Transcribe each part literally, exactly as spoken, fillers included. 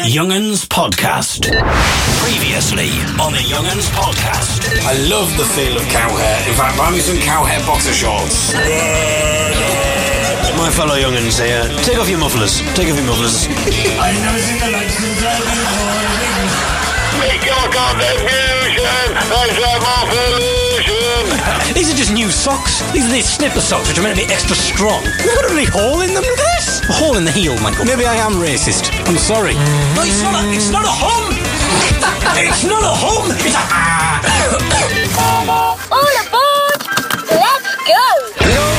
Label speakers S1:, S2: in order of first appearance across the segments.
S1: Young'uns Podcast. Previously on the Young'uns Podcast.
S2: I love the feel of cow hair. In fact, buy me some cow hair boxer shorts.
S1: My fellow Young'uns here, take off your mufflers. Take off your mufflers.
S3: I've never seen the likes of that before.
S4: Make your contribution. Let's have more pollution.
S1: These are just new socks. These are these snipper socks which are meant to be extra strong. They've got a really hole in them. Look at this. A hole in the heel, Michael. Maybe I am racist. I'm sorry. No, it's not a, it's not a hum. It's not a hum. It's a...
S5: All aboard! Let's go!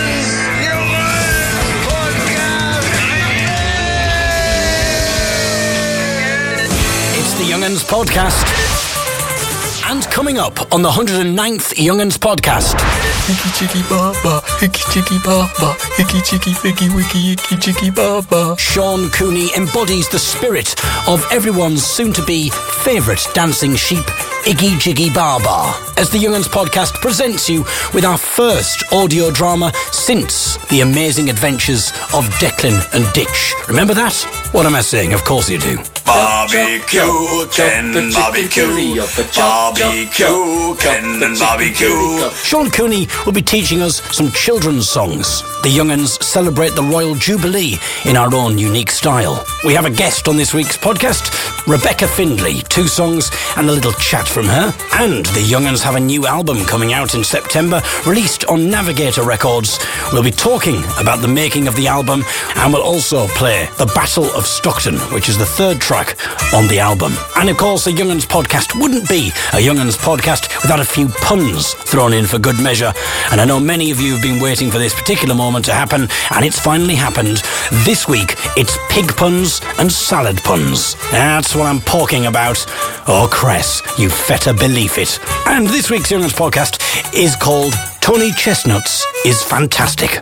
S1: It's the Young'uns Podcast. And coming up on the one hundred ninth Young'uns Podcast.
S6: Hickey chicky baba, hickey chicky baba, hickey chicky ficky wicky, hickey chicky baba.
S1: Sean Cooney embodies the spirit of everyone's soon-to-be favourite dancing sheep, Iggy Jiggy Baba, as the Young'uns Podcast presents you with our first audio drama since The Amazing Adventures of Declan and Ditch. Remember that? What am I saying? Of course you do.
S2: Barbecue, Ken, barbecue, barbecue, Ken and barbecue.
S1: Sean Cooney will be teaching us some children's songs. The Young'uns celebrate the Royal Jubilee in our own unique style. We have a guest on this week's podcast, Rebecca Findlay, two songs and a little chat from her. And the Young'uns have a new album coming out in September, released on Navigator Records. We'll be talking about the making of the album, and we'll also play The Battle of Stockton, which is the third track on the album. And of course, the Young'uns Podcast wouldn't be a Young'uns Podcast without a few puns thrown in for good measure. And I know many of you have been waiting for this particular moment to happen, and it's finally happened. This week, it's pig puns and salad puns. That's what I'm talking about. Oh, Cress, you better believe it. And this week's Young'uns Podcast is called Tony Chestnuts is Fantastic.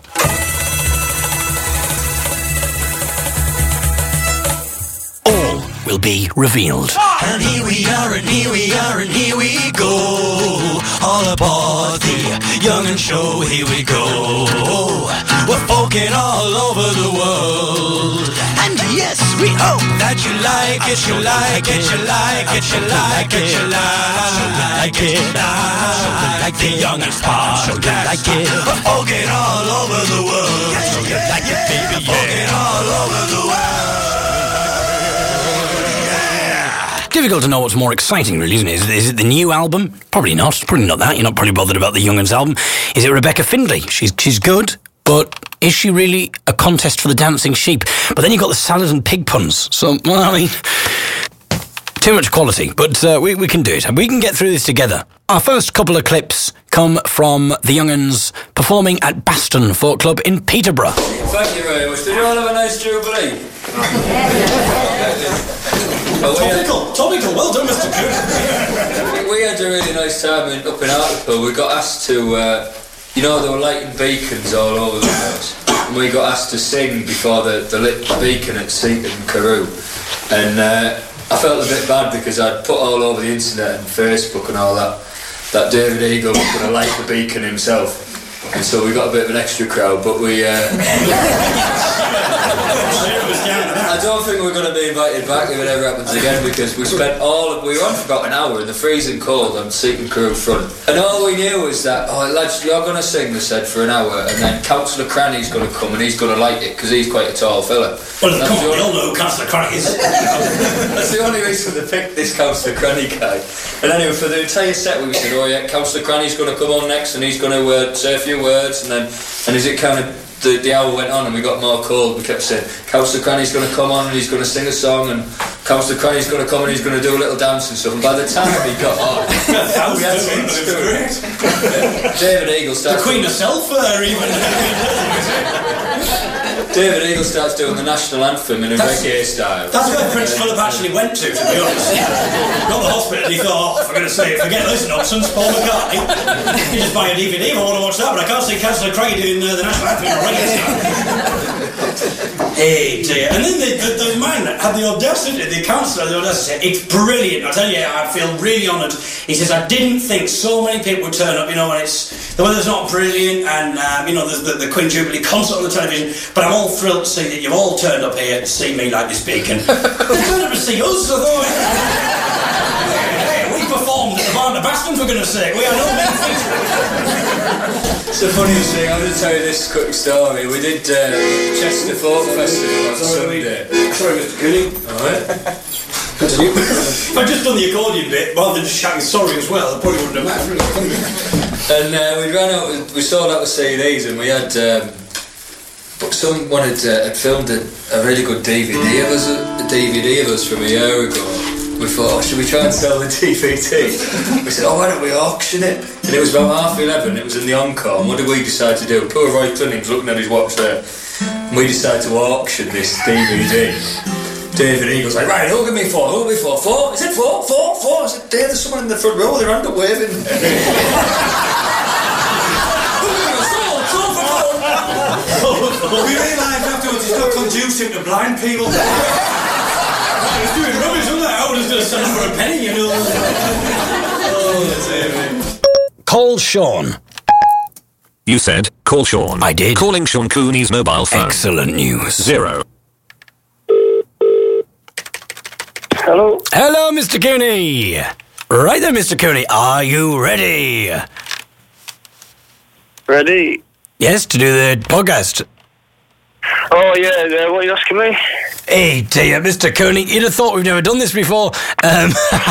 S1: All will be revealed.
S7: And here we are, and here we are, and here we go. All aboard the Young'uns Show, here we go. We're folking all over the world. And yes, we hope that you like it, you like it, you like it, you like it, you like it, you like the Young'uns Pod. So you like it. We're folking all over the world. So you like it, baby, folking all over the world.
S1: Difficult to know what's more exciting, really, isn't it? Is, it? is it the new album? Probably not. Probably not that. You're not probably bothered about the Young'uns album. Is it Rebecca Findlay? She's she's good, but is she really a contest for the dancing sheep? But then you've got the salad and pig puns. So, well, I mean, too much quality. But uh, we, we can do it. We can get through this together. Our first couple of clips come from the Young'uns performing at Baston Folk Club in Peterborough.
S8: Thank you very much. Did you all have a nice Jubilee? Well,
S3: Topical, had, topical, well done, Mister Cook.
S8: we had a really nice time in, up in Hartlepool. We got asked to, uh, you know, they were lighting beacons all over the place. And we got asked to sing before the, the lit the beacon at Seaton and Carew. And uh, I felt a bit bad because I'd put all over the internet and Facebook and all that, that David Eagle was going to light the beacon himself. And so we got a bit of an extra crowd, but we... Uh, I don't think we're going to be invited back if it ever happens again, because we spent all of, we were on for about an hour in the freezing cold on Seaton Crew front, and all we knew was that, oh lads, you're going to sing, they said, for an hour, and then Councillor Cranny's going to come and he's going to light it because he's quite a tall fella.
S3: Well, come on, we all know who Councillor Cranny is.
S8: That's the only reason they picked this Councillor Cranny guy. And anyway, for the entire set we said, oh yeah, Councillor Cranny's going to come on next and he's going to uh, say a few words, and then and as it kind of The, the hour went on and we got more cold, we kept saying, Councillor Cranny's going to come on and he's going to sing a song, and Councillor Cranny's going to come and he's going to do a little dance and stuff. And by the time he got on, we had to great. David Eagle starts...
S3: The Queen herself, uh, even...
S8: David Eagle starts doing the national anthem in a that's, reggae style.
S3: That's where Prince Philip actually went to, to be honest. Got the hospital and he thought, oh, for goodness sake, forget this nonsense, Paul McCartney. You just buy a D V D if I want to watch that, but I can't see Councillor Craig doing uh, the national anthem in a reggae style. Hey dear. And then the, the, the man had the audacity, the councillor had the audacity to say, it's brilliant, I tell you, I feel really honoured. He says, I didn't think so many people would turn up, you know, when it's the weather's not brilliant, and um, you know there's the, the Queen Jubilee concert on the television. But I'm all thrilled to see that you've all turned up here to see me like this beacon. You turned up to see us, I thought. Hey, we performed at the Barn of Baston, for goodness sake. We are no mean feat.
S8: It's the funniest thing. I'm going to tell you this quick story. We did uh, Chester Folk Festival on Sunday.
S3: Sorry, Mister Cooney.
S8: All right.
S3: Continue. If I'd just done the accordion bit rather than just shouting sorry as well, I probably wouldn't have mattered.
S8: And uh, we ran out. We sold out the C Ds, and we had. Um, but someone had, uh, had filmed a, a really good D V D of us, a, a D V D of us from a year ago. We thought, oh, should we try and sell the D V D? We said, oh, why don't we auction it? And it was about half eleven. It was in the Encore. And what did we decide to do? Poor Roy Clinning's looking at his watch there. And we decided to auction this D V D. David Eagle's like, right, who'll give me four? Who'll give me four? Four? Is it four? Four? Four? I said, Dave, there's someone in the front row with their hand up waving.
S3: We realised afterwards it's not conducive to blind people. He's doing rubbish, isn't that? I was just going to sell him for a penny, you know. Oh, that's it.
S1: Call Sean.
S9: You said, call Sean.
S1: I did.
S9: Calling Sean Cooney's mobile phone.
S1: Excellent news.
S9: Zero.
S4: Hello.
S1: Hello, Mister Cooney. Right then, Mister Cooney. Are you ready?
S4: Ready?
S1: Yes, to do the podcast.
S4: Oh, yeah, uh, what are you asking me?
S1: Hey, dear, Mister Cooney, you'd have thought we've never done this before. Um,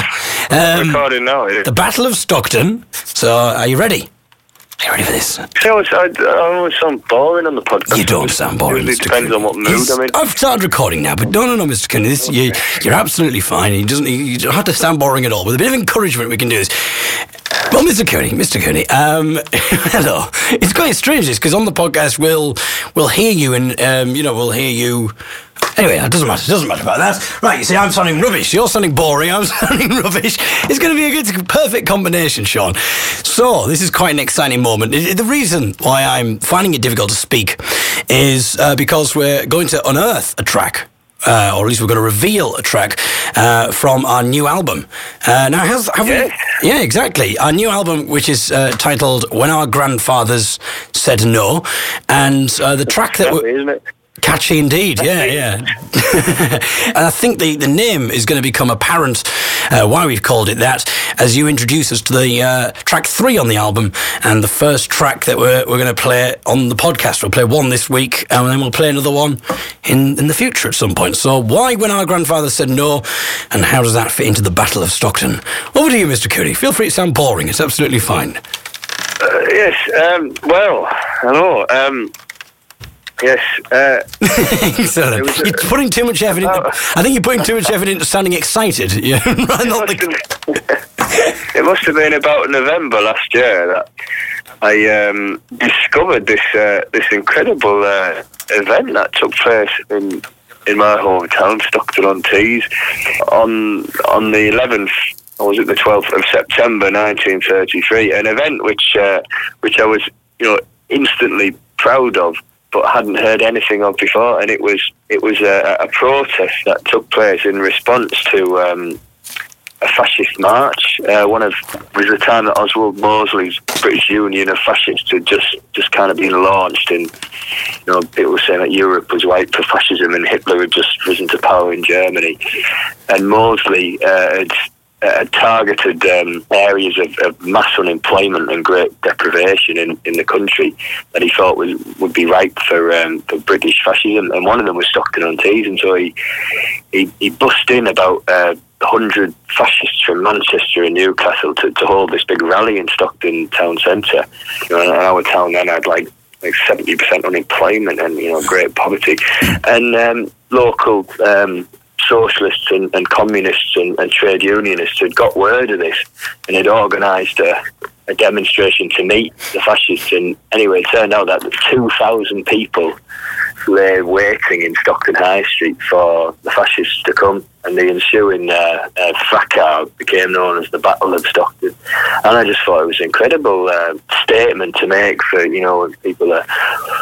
S1: um,
S4: Recording now, is it?
S1: the Battle of Stockton. So, are you ready? Are you ready for this?
S4: See, I, always, I, I always sound boring on the podcast.
S1: You don't sound boring,
S4: It
S1: Mister
S4: depends
S1: Cooney.
S4: on what mood
S1: It's-
S4: I'm in.
S1: I've started recording now, but no, no, no, Mister Cooney, this, you, you're absolutely fine. You, doesn't, you don't have to sound boring at all. With a bit of encouragement, we can do this. Well, Mister Cooney, Mister Cooney, um, hello. It's quite strange, this, because on the podcast we'll we'll hear you, and um, you know we'll hear you. Anyway, it doesn't matter. It doesn't matter about that. Right, you see, I'm sounding rubbish. You're sounding boring. I'm sounding rubbish. It's going to be a good, perfect combination, Sean. So, this is quite an exciting moment. It- it- the reason why I'm finding it difficult to speak is uh, because we're going to unearth a track. Uh, or at least we're going to reveal a track uh, from our new album. Uh, now, has, have
S4: Yes.
S1: we? Yeah, exactly. Our new album, which is uh, titled "When Our Grandfathers Said No," and uh, the track that
S4: Happy,
S1: we
S4: isn't it?
S1: Catchy indeed, yeah, yeah. And I think the, the name is going to become apparent uh, why we've called it that as you introduce us to the uh, track three on the album and the first track that we're, we're going to play on the podcast. We'll play one this week and then we'll play another one in, in the future at some point. So why When Our Grandfathers Said No, and how does that fit into the Battle of Stockton? Over to you, Mister Cooney. Feel free to sound boring. It's absolutely fine.
S4: Uh, yes, um, well, hello. Um, yes, uh,
S1: Excellent.
S4: It was a-
S1: You're putting too much effort into...
S4: Oh.
S1: I think you're putting too much effort into sounding excited. Yeah, right, not
S4: it,
S1: the-
S4: must have, it must have been about November last year that I um, discovered this uh, this incredible uh, event that took place in in my hometown, Stockton-on-Tees, on on the eleventh. Or was it the twelfth of September, nineteen thirty-three? An event which uh, which I was, you know, instantly proud of, but hadn't heard anything of before. And it was it was a, a protest that took place in response to um, a fascist march. Uh, one of it was the time that Oswald Mosley's British Union of Fascists had just just kind of been launched, and you know, people were saying that Europe was white for fascism, and Hitler had just risen to power in Germany, and Mosley uh, had. Uh, targeted um, areas of, of mass unemployment and great deprivation in, in the country that he thought was, would be ripe for, um, for British fascism, and one of them was Stockton-on-Tees, and so he he, he bussed in about uh, one hundred fascists from Manchester and Newcastle to, to hold this big rally in Stockton town centre. You know, and our town then had like like seventy percent unemployment and, you know, great poverty, and um, local um, socialists and, and communists and, and trade unionists had got word of this and had organised a, a demonstration to meet the fascists. And anyway, it turned out that two thousand people lay waiting in Stockton High Street for the fascists to come, and the ensuing uh, uh, fracas became known as the Battle of Stockton. And I just thought it was an incredible uh, statement to make for, you know, when people are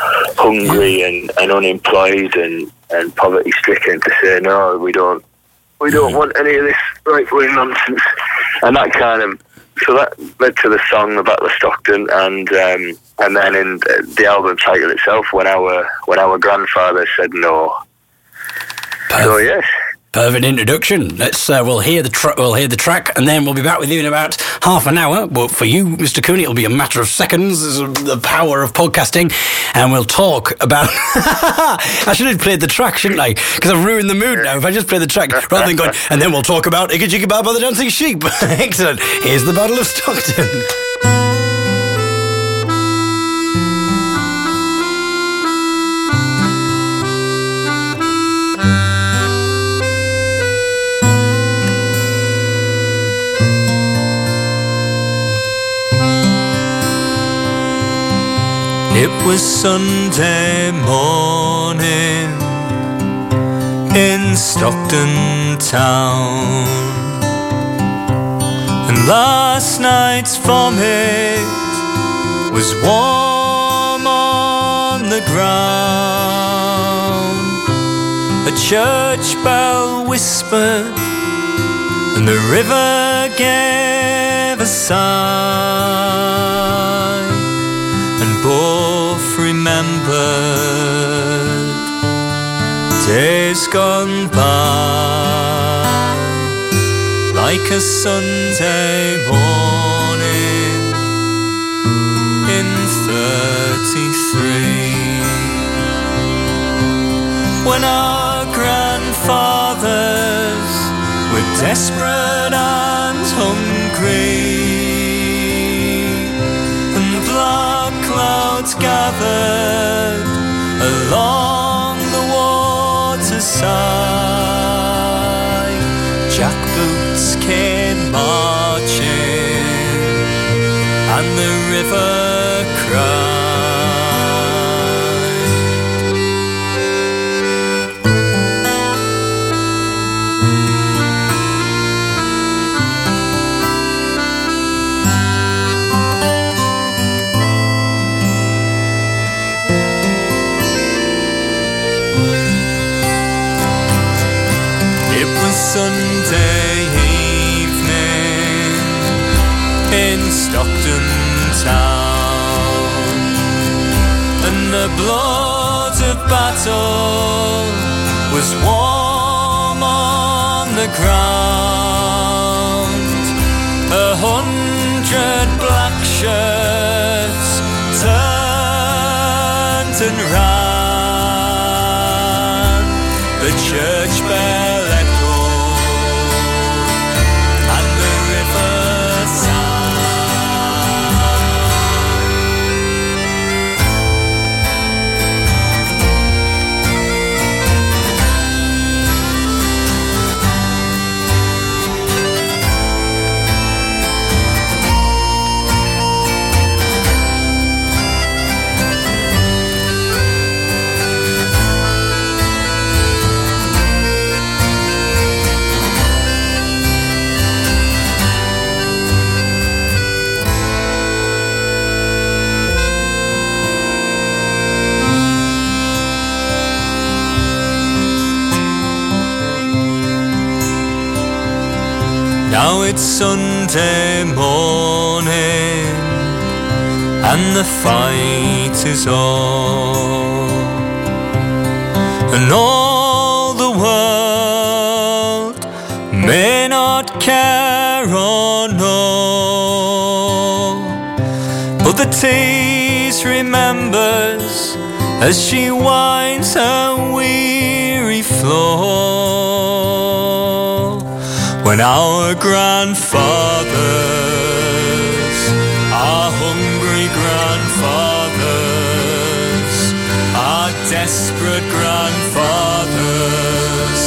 S4: hungry and, and unemployed and and poverty stricken, to say no, we don't, we don't want any of this right wing nonsense. And that kind of so that led to the song The Battle of Stockton, and um, and then in the album title itself, When Our When Our Grandfather Said No.
S1: Perfect.
S4: So yes.
S1: Perfect introduction. Let's uh, we'll hear the tra- we'll hear the track, and then we'll be back with you in about half an hour. But for you, Mister Cooney, it'll be a matter of seconds. This is the power of podcasting, and we'll talk about. I should have played the track, shouldn't I? Because I've ruined the mood now. If I just play the track rather than going, and then we'll talk about Iggy Jiggy Bar by the Dancing Sheep. Excellent. Here's the Battle of Stockton.
S7: It was Sunday morning in Stockton town, and last night's vomit was warm on the ground. A church bell whispered and the river gave a sigh, and both remembered days gone by, like a Sunday morning in thirty-three, when our grandfathers were desperate and hungry, and black clouds gathered along the waterside. Jackboots came marching and the river cried. Sunday evening in Stockton town, and the blood of battle was warm on the ground. A hundred black shirts turned and ran. The church bell Now it's Sunday morning and the fight is on, and all the world may not care or know, but the tease remembers as she winds her weary floor, when our grandfathers, our hungry grandfathers, our desperate grandfathers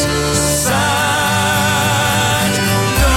S7: said no.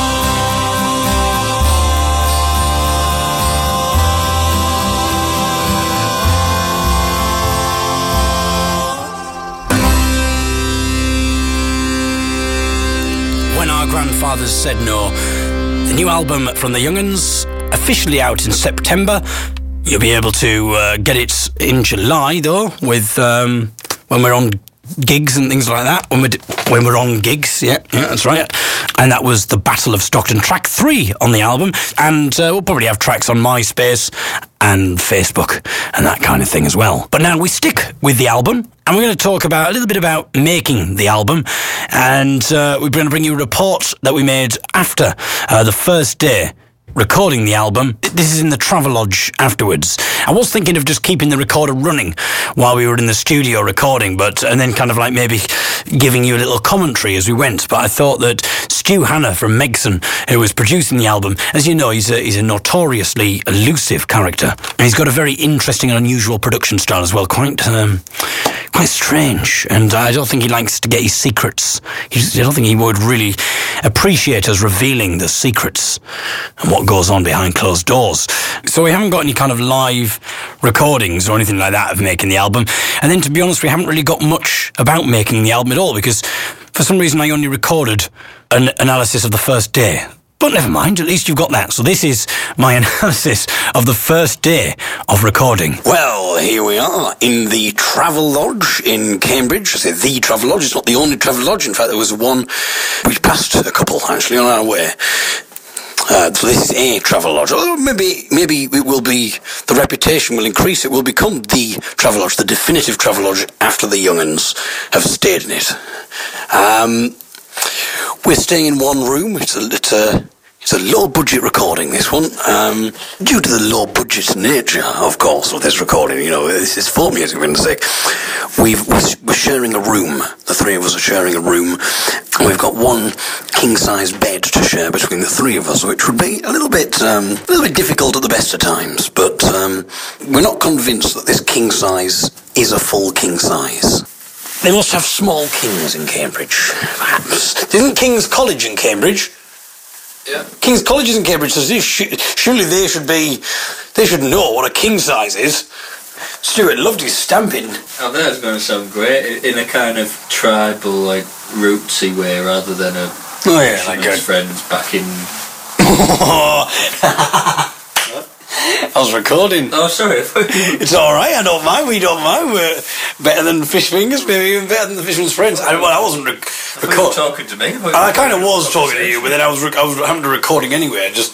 S1: When Our Grandfathers Said No. The new album from the Young'uns, officially out in September. You'll be able to uh, get it in July, though, with um, when we're on gigs and things like that when we're, when we're on gigs. Yeah, yeah, that's right. And that was the Battle of Stockton, track three on the album. And uh, we'll probably have tracks on MySpace and Facebook and that kind of thing as well. But now we stick with the album, and we're going to talk about a little bit about making the album. And uh, we're going to bring you a report that we made after uh, the first day recording the album. This is in the Travelodge afterwards. I was thinking of just keeping the recorder running while we were in the studio recording, but and then kind of like maybe giving you a little commentary as we went. But I thought that Stu Hanna from Megson, who was producing the album, as you know, he's a, he's a notoriously elusive character. And he's got a very interesting and unusual production style as well, quite um, quite strange. And I don't think he likes to get his secrets. He's, I don't think he would really appreciate us revealing the secrets and what goes on behind closed doors. So we haven't got any kind of live recordings or anything like that of making the album. And then, to be honest, we haven't really got much about making the album at all, because for some reason I only recorded an analysis of the first day. But never mind, at least you've got that. So this is my analysis of the first day of recording. Well, here we are in the Travelodge in Cambridge. I say the Travelodge, it's not the only Travelodge. In fact, there was one which passed a couple actually on our way. Uh, so this is a Travelodge. Oh, maybe, maybe it will be, the reputation will increase. It will become the Travelodge, the definitive Travelodge after the young'uns have stayed in it. Um, we're staying in one room. It's a, it's a, it's a low-budget recording, this one. Um, due to the low-budget nature, of course, of this recording, you know, this is folk music, for goodness sake. We've, we're sharing a room. The three of us are sharing a room. And we've got one king-size bed to share between the three of us, which would be a little bit, um, a little bit difficult at the best of times. But um, we're not convinced that this king-size is a full king-size. They must have small kings in Cambridge, perhaps. Isn't King's College in Cambridge? Yeah. King's College is in Cambridge, so surely they should be, they should know what a king-size is. Stuart loved his stamping.
S8: Oh, that's going to sound great in a kind of tribal, like, rootsy way rather than a
S1: oh yeah, like
S8: his friends back in.
S1: I was recording.
S8: Oh, sorry.
S1: It's all right. I don't mind. We don't mind. We're better than Fish Fingers. Maybe even better than the Fisherman's Friends. I, well, I wasn't rec-
S8: I thought you were talking to me.
S1: I, I kind of was talking to you, but then I was rec- I was having to recording anyway. Just.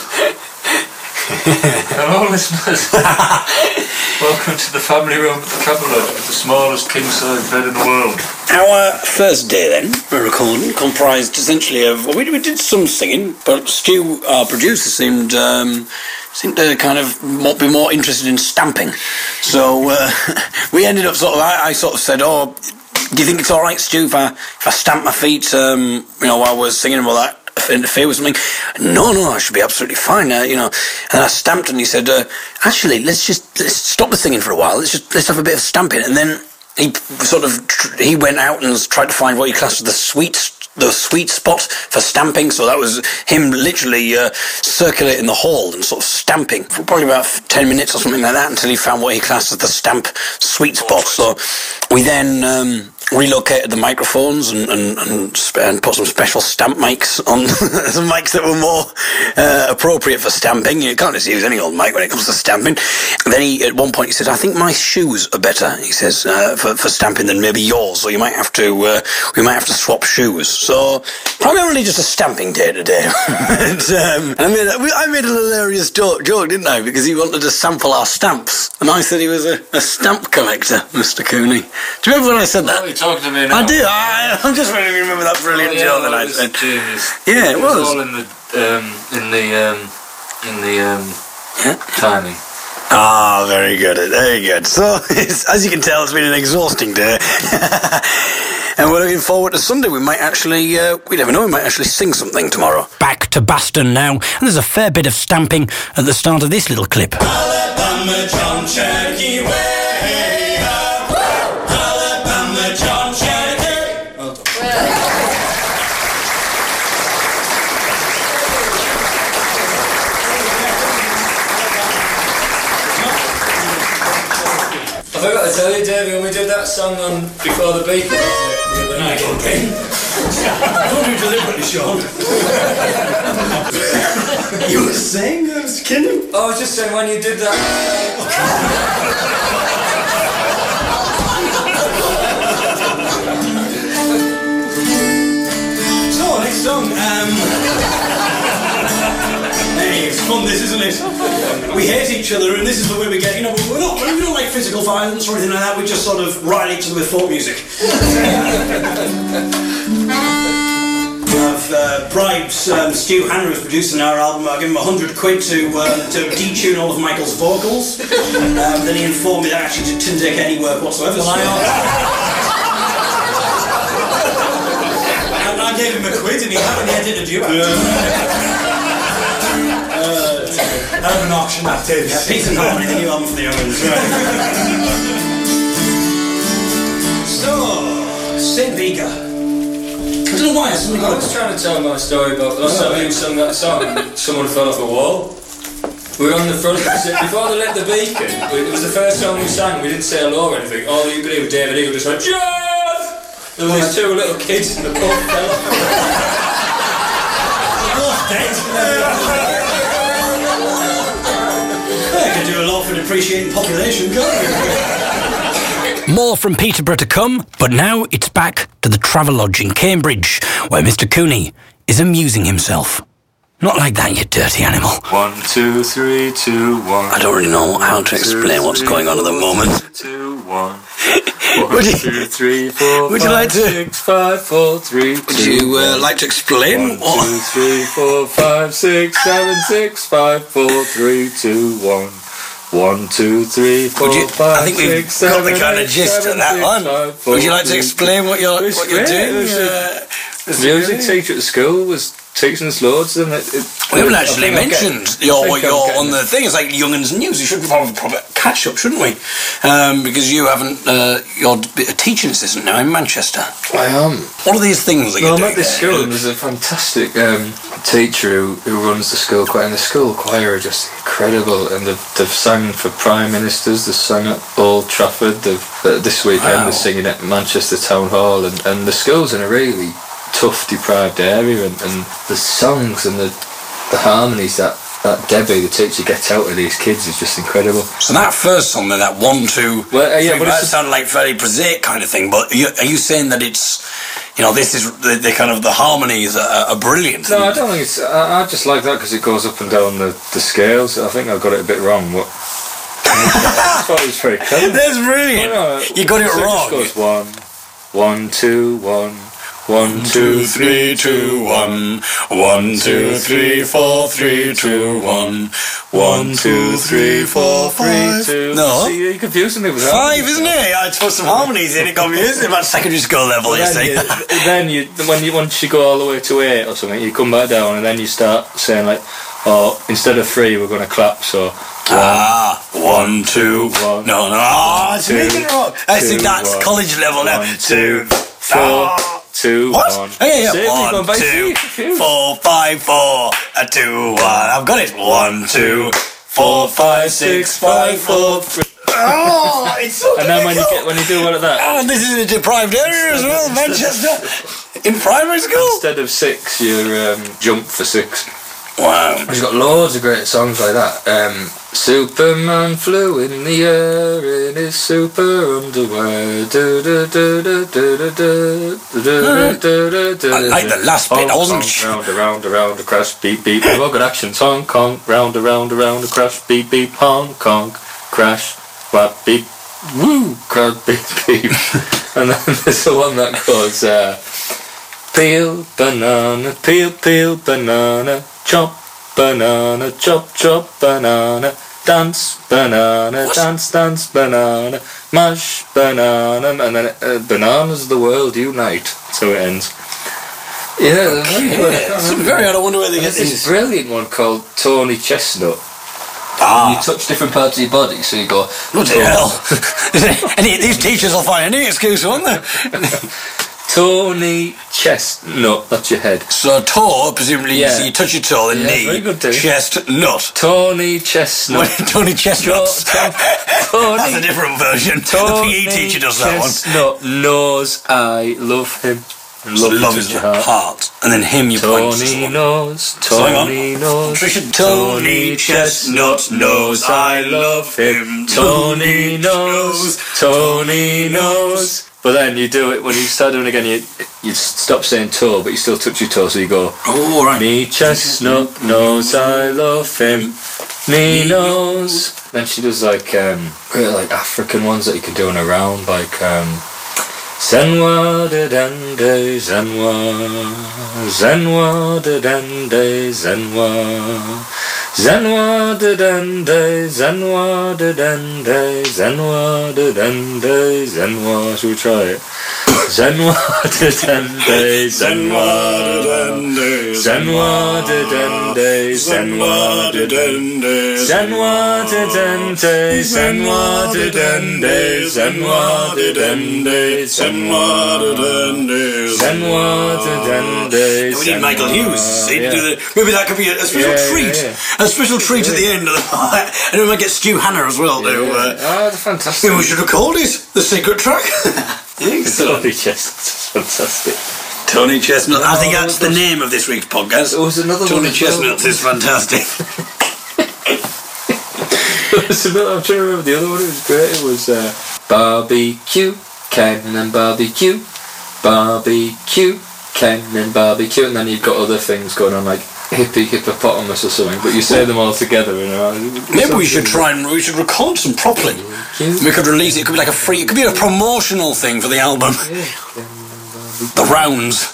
S8: Hello, listeners. Welcome to the family room at the Travelodge with the smallest king-size bed in the world.
S1: Our first day then, we're recording, comprised essentially of, well, we, we did some singing, but Stu, our producer, seemed um, seemed to kind of more, be more interested in stamping. So uh, we ended up sort of, I, I sort of said, oh, do you think it's all right, Stu, if I, if I stamp my feet, um, you know, while we're singing and all that? Interfere with something? No, no, I should be absolutely fine. Uh, you know, and I stamped, and he said, uh, "Actually, let's just let's stop the singing for a while. Let's just let's have a bit of stamping." And then he sort of he went out and tried to find what he classed as the sweet the sweet spot for stamping. So that was him literally uh, circulating the hall and sort of stamping for probably about ten minutes or something like that until he found what he classed as the stamp sweet spot. So we then. Um, relocated the microphones and, and, and, and put some special stamp mics on, some mics that were more uh, appropriate for stamping. You can't just use any old mic when it comes to stamping. And then he, at one point, he said, "I think my shoes are better," he says, uh, for, for stamping than maybe yours, so you might have to, uh, we might have to swap shoes. So, primarily just a stamping day today. and, um, and I made, a, I made a hilarious joke, joke, didn't I? Because he wanted to sample our stamps. And I said he was a, a stamp collector, Mister Cooney. Do you remember when I said that?
S8: Oh, you're talking to me now.
S1: I do. I, I'm just really remember that brilliant
S8: oh, yeah,
S1: joke
S8: well,
S1: that I
S8: was
S1: said.
S8: Genius.
S1: Yeah, it,
S8: it
S1: was.
S8: was all in the um, in the um, in the um,
S1: yeah?
S8: timing.
S1: Ah, very good, very good. So, it's, as you can tell, it's been an exhausting day. And we're looking forward to Sunday. We might actually, uh, we never know, we might actually sing something tomorrow. Back to Baston now, and there's a fair bit of stamping at the start of this little clip. Alabama John Cherokee way up. Alabama John Cherokee. Well done.
S8: I forgot to tell you, Davey, when we did that song on Before the Beat the other night.
S3: Okay. I told you deliberately, Sean. You were saying I was kidding?
S8: Oh, I was just saying when you did that.
S3: song. Um, hey, it's fun, this, isn't it? We hate each other, and this is the way we get. You know, we're not. We don't like physical violence or anything like that. We just sort of rile each other with folk music. I've uh, bribed um, Stu Hanna, who's producing our album. I give him a hundred quid to um, to detune all of Michael's vocals. Um, then he informed me that actually it didn't take any work whatsoever. So I, and I gave him a quid, and he hadn't edited you. Uh, out of an auction, that is. Yeah, Peace and Harmony, the new album for the Young'uns. Right. So, Saint Vega. I don't know why, I suddenly got
S8: I was trying to tell my story about last time you sung that song and someone fell off a wall. We were on the front, before they lit the beacon, it was the first song we sang, we didn't say hello or anything. All you could hear was David Eagle just went, John! There were these two little kids in the pub fell off.
S3: Oh, dead. I could do a lot for depreciating population, can't you?
S1: More from Peterborough to come, but now it's back to the Travelodge in Cambridge, where Mister Cooney is amusing himself. Not like that, you dirty animal.
S10: One, two, three, two, one.
S1: I don't really know how to explain what's going on at the moment.
S10: Two, one.
S1: Would you,
S10: two, three, four,
S1: would you
S10: five,
S1: like to?
S10: Six, five, four, three,
S1: Would
S10: two,
S1: you uh,
S10: one.
S1: like to explain?
S10: One, two, three, four, five, six, seven, six, five, four, three, two, one. One, two, three, four,
S1: Would you,
S10: five,
S1: I think we've
S10: six,
S1: got
S10: seven,
S1: the kind
S10: eight,
S1: of gist
S10: seven,
S1: of that
S10: six,
S1: one.
S10: five, four,
S1: Would you like to
S10: three,
S1: explain what you're
S10: It's
S1: what you're
S10: great.
S1: doing?
S10: It's
S1: Uh,
S10: The music teacher at the school was teaching us loads, and it, it,
S1: we haven't
S10: I
S1: actually
S10: think I'm
S1: mentioned
S10: getting- I
S1: your
S10: think
S1: what
S10: I'm
S1: you're
S10: getting
S1: on the
S10: it.
S1: thing. It's like Young'uns News. We should have a proper catch up, shouldn't we? Um, because you haven't. Uh, you're a teaching assistant now in Manchester.
S10: I am.
S1: What are these things that
S10: No,
S1: you're
S10: I'm
S1: doing
S10: at this
S1: there?
S10: school, and there's a fantastic um, teacher who, who runs the school choir, and the school choir are just incredible, and they've, they've sang for Prime Ministers, they've sung at Old Trafford, they've, uh, this weekend
S1: Wow.
S10: they're singing at Manchester Town Hall, and, and the school's in a really tough, deprived area, and, and the songs and the, the harmonies that, that Debbie, the teacher, gets out of these kids is just incredible.
S1: So that first song, then, that one, two,
S10: Well, uh, yeah,
S1: three,
S10: but
S1: that
S10: it's-
S1: sounded like fairly prosaic kind of thing. But are you, are you saying that it's, you know, this is the, the kind of the harmonies are, are brilliant?
S10: No, I don't think it's. I, I just like that because it goes up and down the, the scales. I think I got it a bit wrong. But I thought it was very clever.
S1: That's brilliant.
S10: No, no,
S1: You got it
S10: so
S1: wrong.
S10: just goes one, one, two, one, one,
S1: Two, three, two, one. One, two, three, four, three, two, one. One, two, three, four, five. No.
S10: See, you're confusing me with that.
S1: Five, isn't it? I put some harmonies in. It got me using about secondary school level. You
S10: Then
S1: see.
S10: you, then you, when you once you go all the way to eight or something, you come back down and then you start saying like, oh, instead of three, we're going to clap. So.
S1: Ah, one, two,
S10: one.
S1: No, no. Ah, it's
S10: two,
S1: making it wrong. I see
S10: two,
S1: that's
S10: one,
S1: college level now.
S10: one,
S1: Two,
S10: four,
S1: ah.
S10: two,
S1: What?
S10: one.
S1: Oh, yeah, yeah.
S10: See, you've
S1: One,
S10: gone back to
S1: two,
S10: you, confused.
S1: four, five, four, a two, one. I've got it. One, two, four, five, six, five, four, three. Oh, it's so
S10: And then when you
S1: difficult.
S10: get when you do one of that,
S1: Oh, and this is in a deprived area as well, Manchester. In primary school.
S10: instead of six, you um, jump for six.
S1: Wow.
S10: He's got loads of great songs like that. Um, Superman flew in the air in his super underwear. Do, do, do, do, do, do, do, do, do, do, do,
S1: I like the last bit. I wasn't
S10: Hong Kong, round, around, around, a crash, beep, beep. We've all got actions. Hong Kong, round, around, around, a crash, beep, beep. Hong Kong, crash, whap, beep, woo, crash, beep, beep. And then there's the one that goes, uh, peel, banana, peel, peel, banana, chop, banana, chop, chop, banana, dance, banana,
S1: What?
S10: dance, dance, banana, mash, banana, and then uh, bananas the world unite. So it ends. Yeah,
S1: Yeah, it's very odd. I wonder where they get
S10: there's this
S1: these.
S10: brilliant one called Tony Chestnut.
S1: Ah.
S10: You touch different parts of your body, so you go,
S1: Bloody hell. Any, these teachers will find any excuse, won't they?
S10: Tony Chestnut, that's your head.
S1: So toe, presumably,
S10: Yeah.
S1: so you touch your toe, then
S10: Yeah,
S1: knee,
S10: very good, Dave.
S1: chest, nut.
S10: Tony Chestnut.
S1: Tony Chestnuts.
S10: Tony,
S1: That's a different version.
S10: Tony
S1: the P E teacher does that one.
S10: Chestnut knows I love him. And love,
S1: Love
S10: to
S1: his
S10: touch your heart.
S1: heart. And then him you point to.
S10: Tony knows,
S1: So hang on.
S10: Tony knows.
S1: Trisha, Tony Chestnut knows I love him.
S10: Tony knows, Tony knows. But then you do it, when you start doing it again, you you stop saying toe, but you still touch your toe, so you go,
S1: oh, all right.
S10: Me chestnut knows I love him, me knows. Then she does like, um, like African ones that you can do on a round, like, um, Zenwa de dende, Zenwa, Zenwa de dende, Zenwa, Zenwa de dende, Zenwa de dende, Zenwa de dende, Zenwa. Should we try it? Zenwa de dende, Zenwa de dende, Zenwa de dende, Zenwa de dende, Zenwa de dende, Zenwa de dende, Zenwa de dende, Zenwa de dende, Zenwa de dende.
S1: We need Michael Hughes.
S10: Yeah.
S1: The, maybe that could be a, a special
S10: Yeah,
S1: treat.
S10: yeah, yeah.
S1: A special treat at the end of the and we might get Stu Hanna as well.
S10: Yeah,
S1: to, uh,
S10: yeah. Oh, they're fantastic.
S1: Maybe we should have called it the secret track.
S10: Tony Chestnut's fantastic.
S1: Tony Chestnut. I think that's the name of this week's podcast.
S10: There was another
S1: Tony
S10: one as well.
S1: Chestnut is fantastic.
S10: There was another, I'm trying to remember the other one. It was great. It was uh, barbecue, Ken and barbecue, barbecue, Ken and barbecue, and then you've got other things going on like hippie hippopotamus or something. But you say them all together. You know.
S1: Maybe we should try and we should record some properly. We could release it. It could be like a free. It could be a promotional thing for the album. The rounds.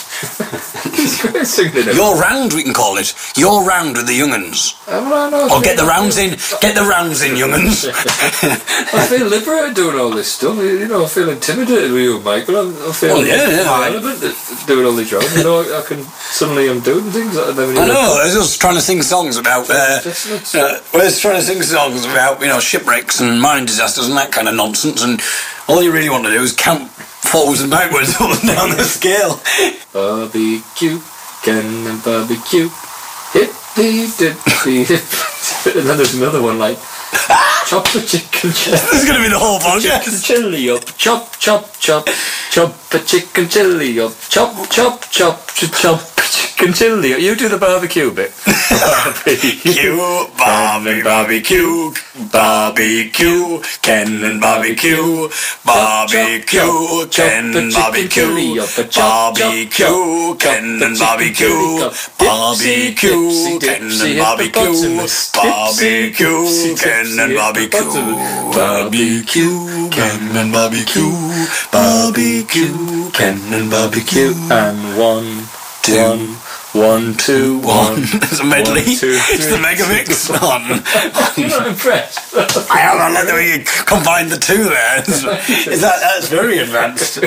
S1: Your round, we can call it. Your round with the young'uns. Or get the rounds in. Get the rounds in, young'uns.
S10: I feel liberated doing all this stuff. You know, I feel intimidated with you, Michael. I feel
S1: well, yeah, yeah,
S10: my element doing all these jobs. You know, I can suddenly I'm doing things that I never knew.
S1: I know. I was just trying to sing songs about. Uh, uh, I was trying to sing songs about you know shipwrecks and mine disasters and that kind of nonsense. And all you really want to do is count forwards and backwards up and down the scale.
S10: Barbecue, Ken and barbecue, hippy dippy hip. And then there's another one like chop a chicken chili.
S1: This is going to be the whole podcast.
S10: Chicken chili up, chop chop chop, chop a chicken chili up, chop chop chop chop chop chicken chili up. You do the barbecue bit.
S1: Barbecue, barbecue, barbecue, barbecue, Ken and barbecue, barbecue, Ken and barbecue, barbecue, Ken and barbecue, barbecue, Ken and barbecue, barbecue, Ken and barbecue, barbecue, Ken and barbecue, barbecue, Ken and barbecue,
S10: and one,
S1: two.
S10: One, two, one.
S1: It's a medley.
S10: One, two,
S1: it's the mega mix on.
S10: You're not impressed.
S1: I am. I like the way you combine the two there. Is that, that's very advanced.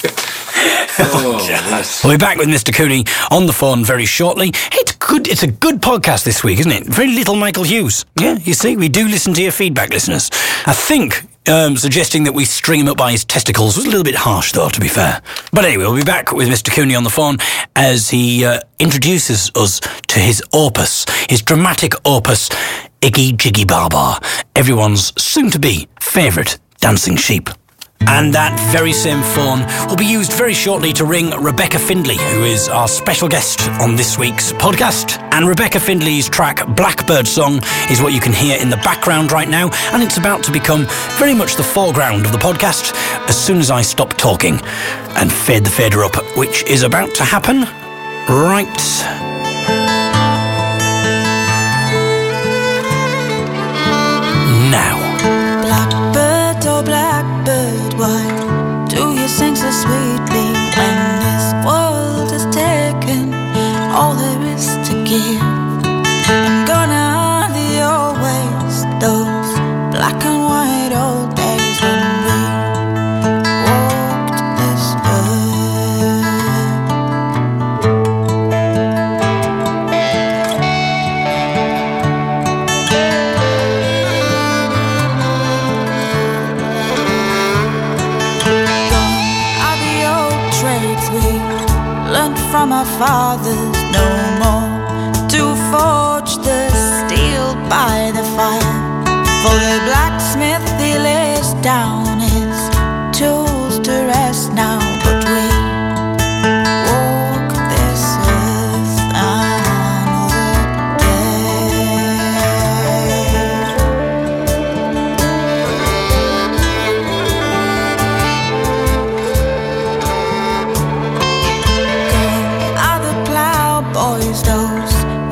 S10: Oh, yes.
S1: We'll be back with Mister Cooney on the phone very shortly. It's good. It's a good podcast this week, isn't it? Very little Michael Hughes. Yeah, you see, we do listen to your feedback, listeners. I think um, suggesting that we string him up by his testicles was a little bit harsh, though, to be fair. But anyway, we'll be back with Mister Cooney on the phone as he uh, introduces us to his opus, his dramatic opus, Iggy Jiggy Baba, everyone's soon-to-be favourite dancing sheep. And that very same phone will be used very shortly to ring Rebecca Findlay, who is our special guest on this week's podcast. And Rebecca Findlay's track Blackbird Song is what you can hear in the background right now, and it's about to become very much the foreground of the podcast as soon as I stop talking and fade the fader up, which is about to happen right now.
S11: Blackbird, oh blackbird, why do you sing so sweetly when this world has taken all there is to give? And gone are the old ways, those black and white old days when we walked this earth. From our fathers, no more to forge the steel by the fire. For the blacksmith, he lays down his tools to rest now. But we walk this earth another day.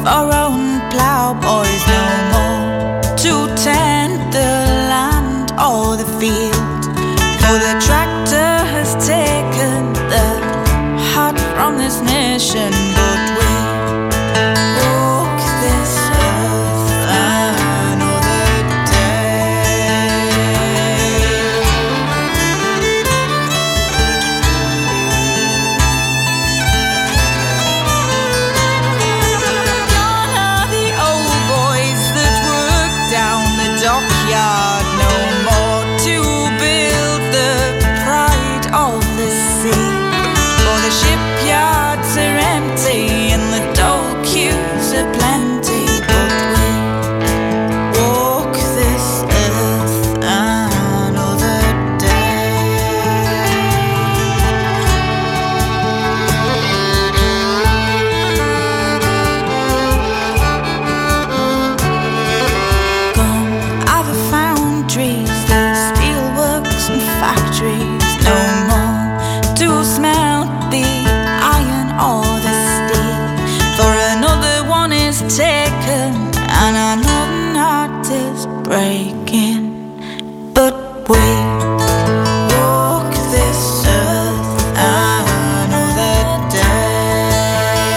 S11: our own plowboys no more to tend the land or the field. For the tractor has taken the heart from this nation, but we walk this earth another day. Gone are the old boys that work down the dockyard no more to build the pride of the sea. For the shipyards are empty and the dull queues are plenty, but we walk this earth another day. Gone are the foundries, the steelworks and factories no more to smelt the iron or the steel. For another one is taken and another heart is breaking, but we walk this earth another day.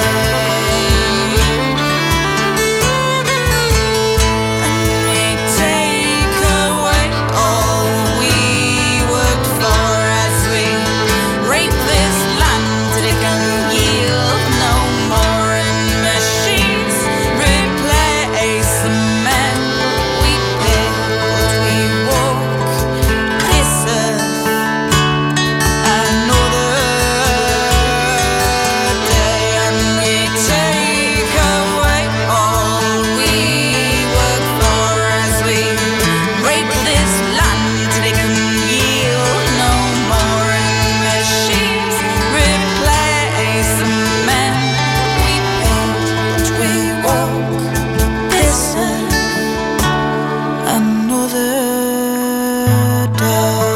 S11: And we take away all we worked for as we rape this land till it can yield no more, and machines replace the men we pay. But we walk this earth another day, and we take away all we work for as we rape this land till it can yield no more, and machines replace the men we paid. But we walk this earth another day.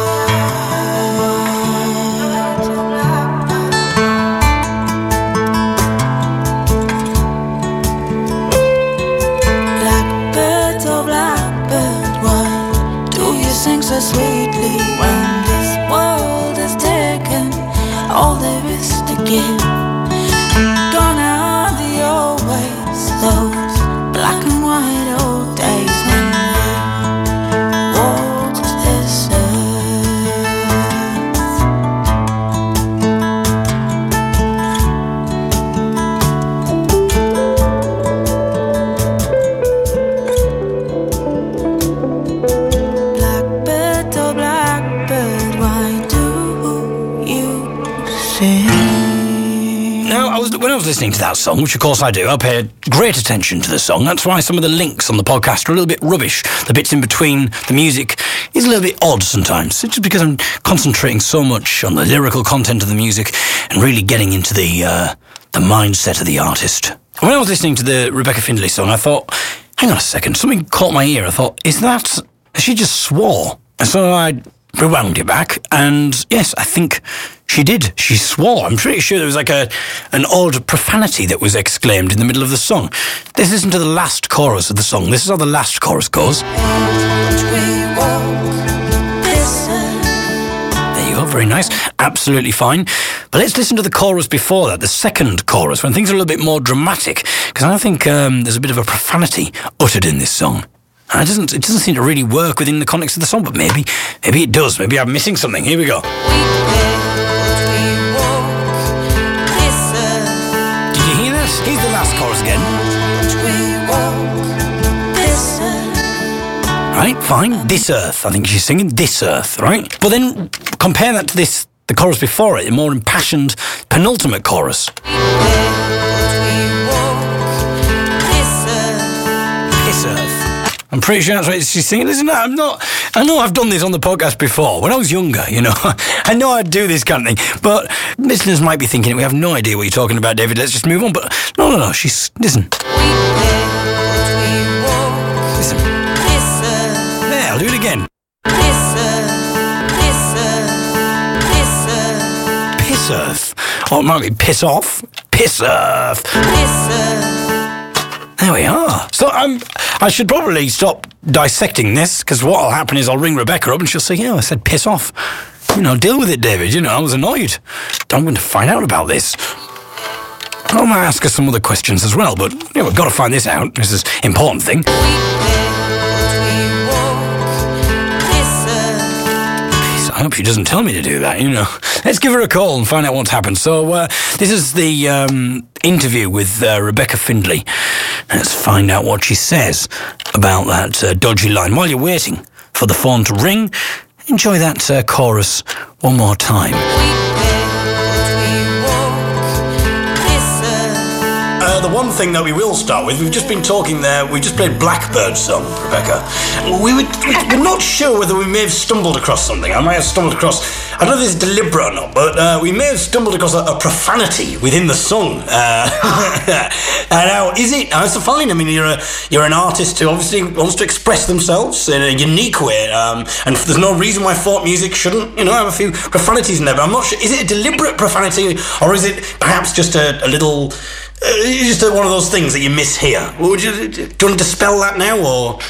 S11: Blackbird, oh blackbird, why do you sing so sweetly when this world has taken all there is to give? And gone are the old ways, those black and white old days when we walked this Blackbird, oh blackbird, why do you sing?
S1: Now, I was, when I was listening to that song, which of course I do, I pay great attention to the song. That's why some of the links on the podcast are a little bit rubbish. The bits in between the music is a little bit odd sometimes. It's just because I'm concentrating so much on the lyrical content of the music and really getting into the uh, the mindset of the artist. When I was listening to the Rebecca Findlay song, I thought, hang on a second, something caught my ear. I thought, is that... She just swore. And so I rewound it back, and yes, I think she did. She swore. I'm pretty sure there was like a an odd profanity that was exclaimed in the middle of the song. Let's listen to the last chorus of the song. This is how the last chorus goes. There you go, very nice. Absolutely fine. But let's listen to the chorus before that, the second chorus, when things are a little bit more dramatic, because I think um, there's a bit of a profanity uttered in this song. And it doesn't, it doesn't seem to really work within the context of the song, but maybe, maybe it does. Maybe I'm missing something. Here we go. Did you hear that? Here's the last chorus again. Right, fine. This earth. I think she's singing this earth, right? But then compare that to this, the chorus before it, a more impassioned penultimate chorus. This earth. I'm pretty sure that's what she's singing. Listen, I'm not... I know I've done this on the podcast before. When I was younger, you know, I know I'd do this kind of thing. But listeners might be thinking, we have no idea what you're talking about, David. Let's just move on. But no, no, no. She's... Listen. Listen. There, I'll do it again. Piss earth. Oh, it might be piss off. Piss earth. There we are. So um, I should probably stop dissecting this, because what will happen is I'll ring Rebecca up and she'll say, you know, I said piss off. You know, deal with it, David. You know, I was annoyed. I'm going to find out about this. I might ask her some other questions as well, but you know, we've got to find this out. This is an important thing. I hope she doesn't tell me to do that, you know. Let's give her a call and find out what's happened. So, uh, this is the um, interview with uh, Rebecca Findlay. Let's find out what she says about that uh, dodgy line. While you're waiting for the phone to ring, enjoy that uh, chorus one more time. Uh, the one thing that we will start with, we've just been talking there, we just played Blackbird's song, Rebecca. We were, we're not sure whether we may have stumbled across something. I might have stumbled across, I don't know if it's deliberate or not, but uh, we may have stumbled across a, a profanity within the song. Uh, and now, is it, now it's fine, I mean, you're, a, you're an artist who obviously wants to express themselves in a unique way, um, and there's no reason why folk music shouldn't, you know, have a few profanities in there, but I'm not sure, is it a deliberate profanity, or is it perhaps just a, a little... Uh, it's just one of those things that you miss here. Would you, do you want to dispel that now, or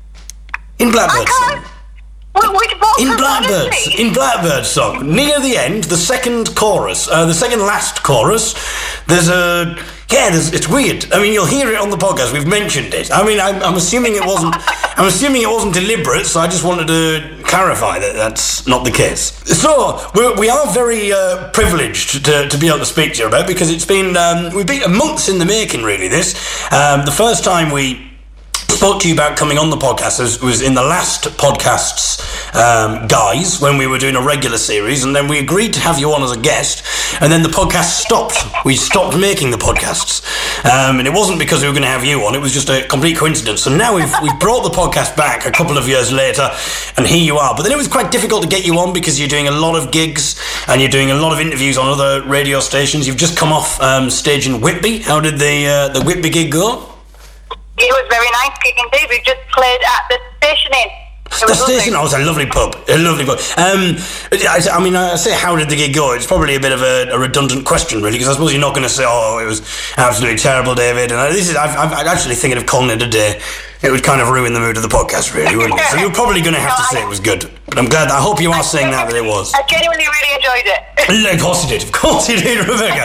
S1: in Blackbird's song?
S12: What, what, what
S1: in Blackbird's, in Blackbird's song, near the end, the second chorus, uh, the second last chorus, there's a yeah, there's, it's weird. I mean, you'll hear it on the podcast. We've mentioned it. I mean, I'm, I'm assuming it wasn't. I'm assuming it wasn't deliberate. So I just wanted to clarify that that's not the case. So we're, we are very uh, privileged to, to be able to speak to you about, because it's been um, we've been months in the making. Really, this um, the first time we spoke to you about coming on the podcast was, was in the last podcast's um, guise, when we were doing a regular series, and then we agreed to have you on as a guest, and then the podcast stopped. We stopped making the podcasts, um, and it wasn't because we were going to have you on, it was just a complete coincidence. So now we've we've brought the podcast back a couple of years later, and here you are. But then it was quite difficult to get you on, because you're doing a lot of gigs and you're doing a lot of interviews on other radio stations. You've just come off um, stage in Whitby. How did the uh, the Whitby gig go?
S12: It was very nice gig indeed. We just played at the Station Inn.
S1: The Station, oh, it's a lovely pub, a lovely pub. Um, I, I mean, I say, how did the gig go? It's probably a bit of a, a redundant question, really, because I suppose you're not going to say, oh, it was absolutely terrible, David. And this is, I've, I'm actually thinking of calling it a day. It would kind of ruin the mood of the podcast, really, wouldn't it? So you're probably going to have to say it was good. But I'm glad, I hope you are saying that, that it was.
S12: I genuinely really enjoyed it.
S1: Of course you did, of course you did, Rebecca.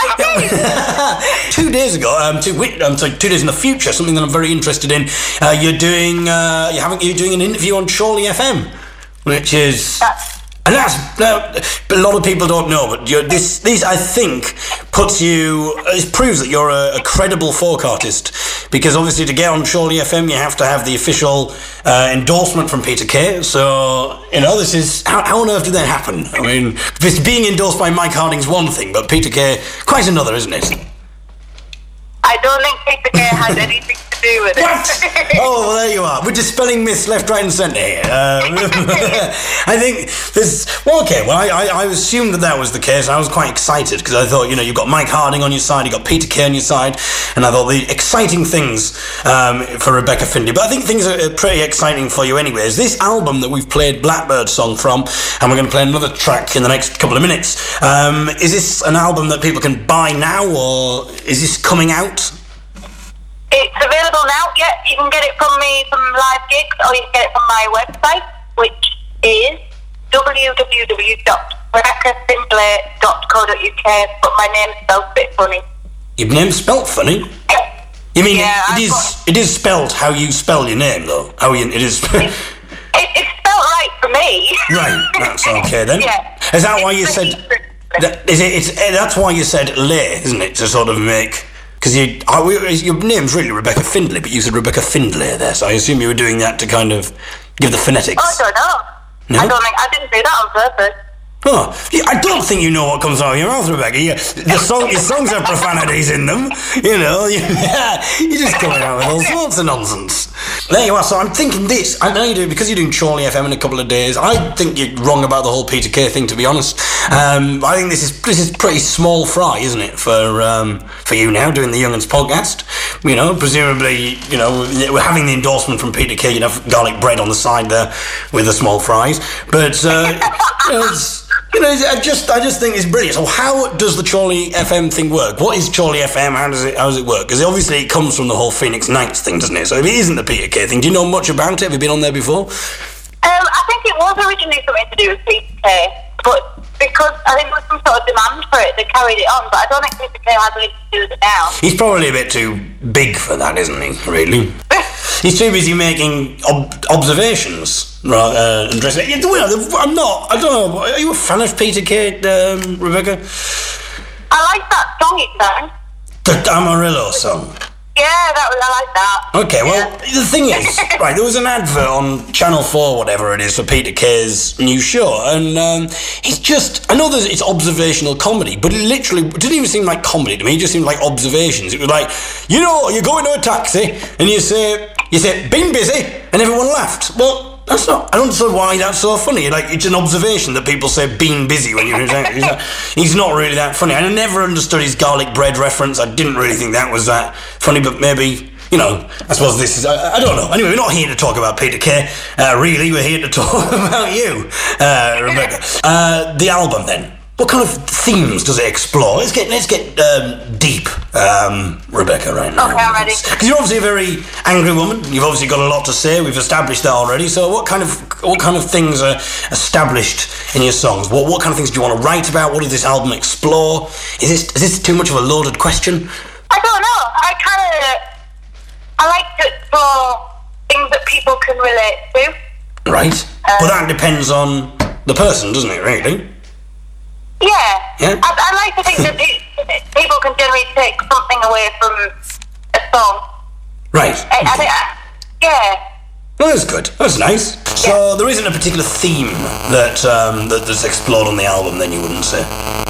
S12: I did.
S1: Two days ago, um, two, um, sorry, two days in the future, something that I'm very interested in. Uh, you're doing, uh, you haven't, you're doing an interview on Chorley F M, which is, and that's now, a lot of people don't know, but you're, this, this I think puts you, it proves that you're a, a credible folk artist, because obviously to get on Chorley F M you have to have the official uh, endorsement from Peter Kay. So you know, this is how, how on earth did that happen? I mean, this being endorsed by Mike Harding's one thing, but Peter Kay quite another, isn't it?
S12: I don't think Peter Kay has anything to do with it.
S1: What? Oh, well, there you are. We're dispelling myths left, right and centre here. Uh, I think this... Well, okay, well, I, I, I assumed that that was the case. I was quite excited, because I thought, you know, you've got Mike Harding on your side, you've got Peter Kay on your side, and I thought the exciting things um, for Rebecca Findlay. But I think things are pretty exciting for you anyways. This album that we've played Blackbird song from, and we're going to play another track in the next couple of minutes, um, is this an album that people can buy now, or is this coming out?
S12: It's available now, yeah. You can get it from me from live gigs, or you can get it from my website, which is w w w dot rebecca findlay dot co dot u k, but my name's spelled a bit funny.
S1: Your name's spelled funny? You mean
S12: yeah,
S1: it, it is got... it is spelled how you spell your name, though? How you, it is...
S12: it, it's spelled right for me.
S1: Right, that's okay then.
S12: Yeah.
S1: Is that why you said... That, is it, it's, that's why you said lay, isn't it? To sort of make... Because you, your name's really Rebecca Findlay, but you said Rebecca Findlay there, so I assume you were doing that to kind of give the phonetics.
S12: Oh, I don't know.
S1: No?
S12: I don't think, I didn't do that on purpose.
S1: Oh, yeah, I don't think you know what comes out of your mouth, Rebecca. You, the song, your songs have profanities in them, you know. You, you're just coming out with all sorts of nonsense. There you are. So I'm thinking this. I know you do, because you're doing Chorley F M in a couple of days. I think you're wrong about the whole Peter Kay thing, to be honest. Um, I think this is this is pretty small fry, isn't it, for um, for you now doing the Young'uns podcast? You know, presumably, you know, we're having the endorsement from Peter Kay. You have garlic bread on the side there with the small fries, but uh, you know, it's. You know, I just, I just think it's brilliant. So, how does the Chorley F M thing work? What is Chorley F M? How does it, how does it work? Because obviously it comes from the whole Phoenix Nights thing, doesn't it? So, if it isn't the Peter Kay thing, do you know much about it? Have you been on there before?
S12: Um, I think it was originally something to do with Peter Kay, but because I think there was some sort of demand for it, they carried it on. But I don't think Peter Kay has anything to do with it now.
S1: He's probably a bit too big for that, isn't he? Really. He's too busy making ob- observations rather uh, and dressing. I'm not. I don't know. Are you a fan of Peter Kay, um, Rebecca?
S12: I like that song he sang.
S1: The Amarillo song.
S12: Yeah, that was. I like that.
S1: Okay, well, yeah. The thing is, right, there was an advert on Channel four, whatever it is, for Peter Kay's new show, and um, it's just, I know there's, it's observational comedy, but it literally it didn't even seem like comedy to me, it just seemed like observations. It was like, you know, you go into a taxi, and you say, you say, been busy, and everyone laughed. Well, that's not, I don't understand why that's so funny. Like, it's an observation that people say been busy when you're in a taxi. He's not, he's not really that funny. I never understood his garlic bread reference. I didn't really think that was that funny, but maybe, you know, I suppose this is, I, I don't know. Anyway, we're not here to talk about Peter Kay, uh, really. We're here to talk about you, uh, Rebecca. Uh, the album, then. What kind of themes does it explore? Let's get let's get um, deep, um, Rebecca, right now.
S12: Okay, I'm ready.
S1: Because you're obviously a very angry woman. You've obviously got a lot to say. We've established that already. So, what kind of what kind of things are established in your songs? What what kind of things do you want to write about? What does this album explore? Is this is this too much of a loaded question?
S12: I don't know. I kind of I like to explore things that people can relate to.
S1: Right,
S12: um,
S1: but that depends on the person, doesn't it? Really.
S12: Yeah.
S1: Yeah.
S12: I, I like to think that pe- people can generally take something away from a song.
S1: Right.
S12: I, I think, I, yeah.
S1: Well, that's good. That's nice. So yeah. There isn't a particular theme that um, that, that's explored on the album, then you wouldn't say?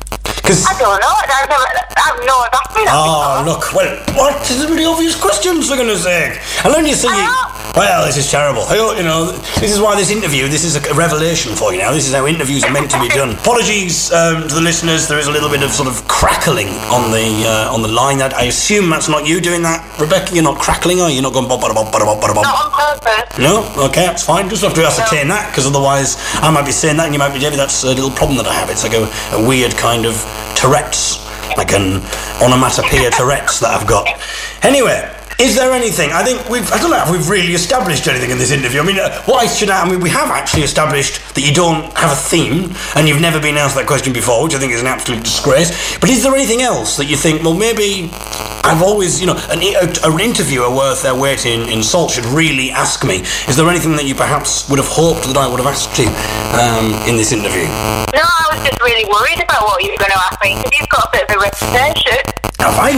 S12: I don't know. I don't know. I have no idea.
S1: Oh, look. Well, what? These are really obvious questions, for goodness sake. And then you say, well, this is terrible. I, you know, this is why this interview, this is a revelation for you now. This is how interviews are meant to be done. Apologies um, to the listeners. There is a little bit of sort of crackling on the uh, on the line. That I assume that's not you doing that, Rebecca. You're not crackling, are you? You're not going bop bop bop bop bop bop.
S12: Not on purpose.
S1: No. Okay, that's fine. Just have to ascertain no. that, because otherwise I might be saying that, and you might be, David. That's a little problem that I have. It's like a, a weird kind of Tourette's, like an onomatopoeia Tourette's that I've got. Anyway, is there anything? I think we've, I don't know if we've really established anything in this interview. I mean, uh, what I should I mean, we have actually established that you don't have a theme, and you've never been asked that question before, which I think is an absolute disgrace. But is there anything else that you think, well, maybe I've always, you know, an, a, an interviewer worth their weight in, in salt should really ask me, is there anything that you perhaps would have hoped that I would have asked you um, in this interview?
S12: No, I was just really worried about what you were going to ask me, because you've got a bit of a reputation.
S1: Have I?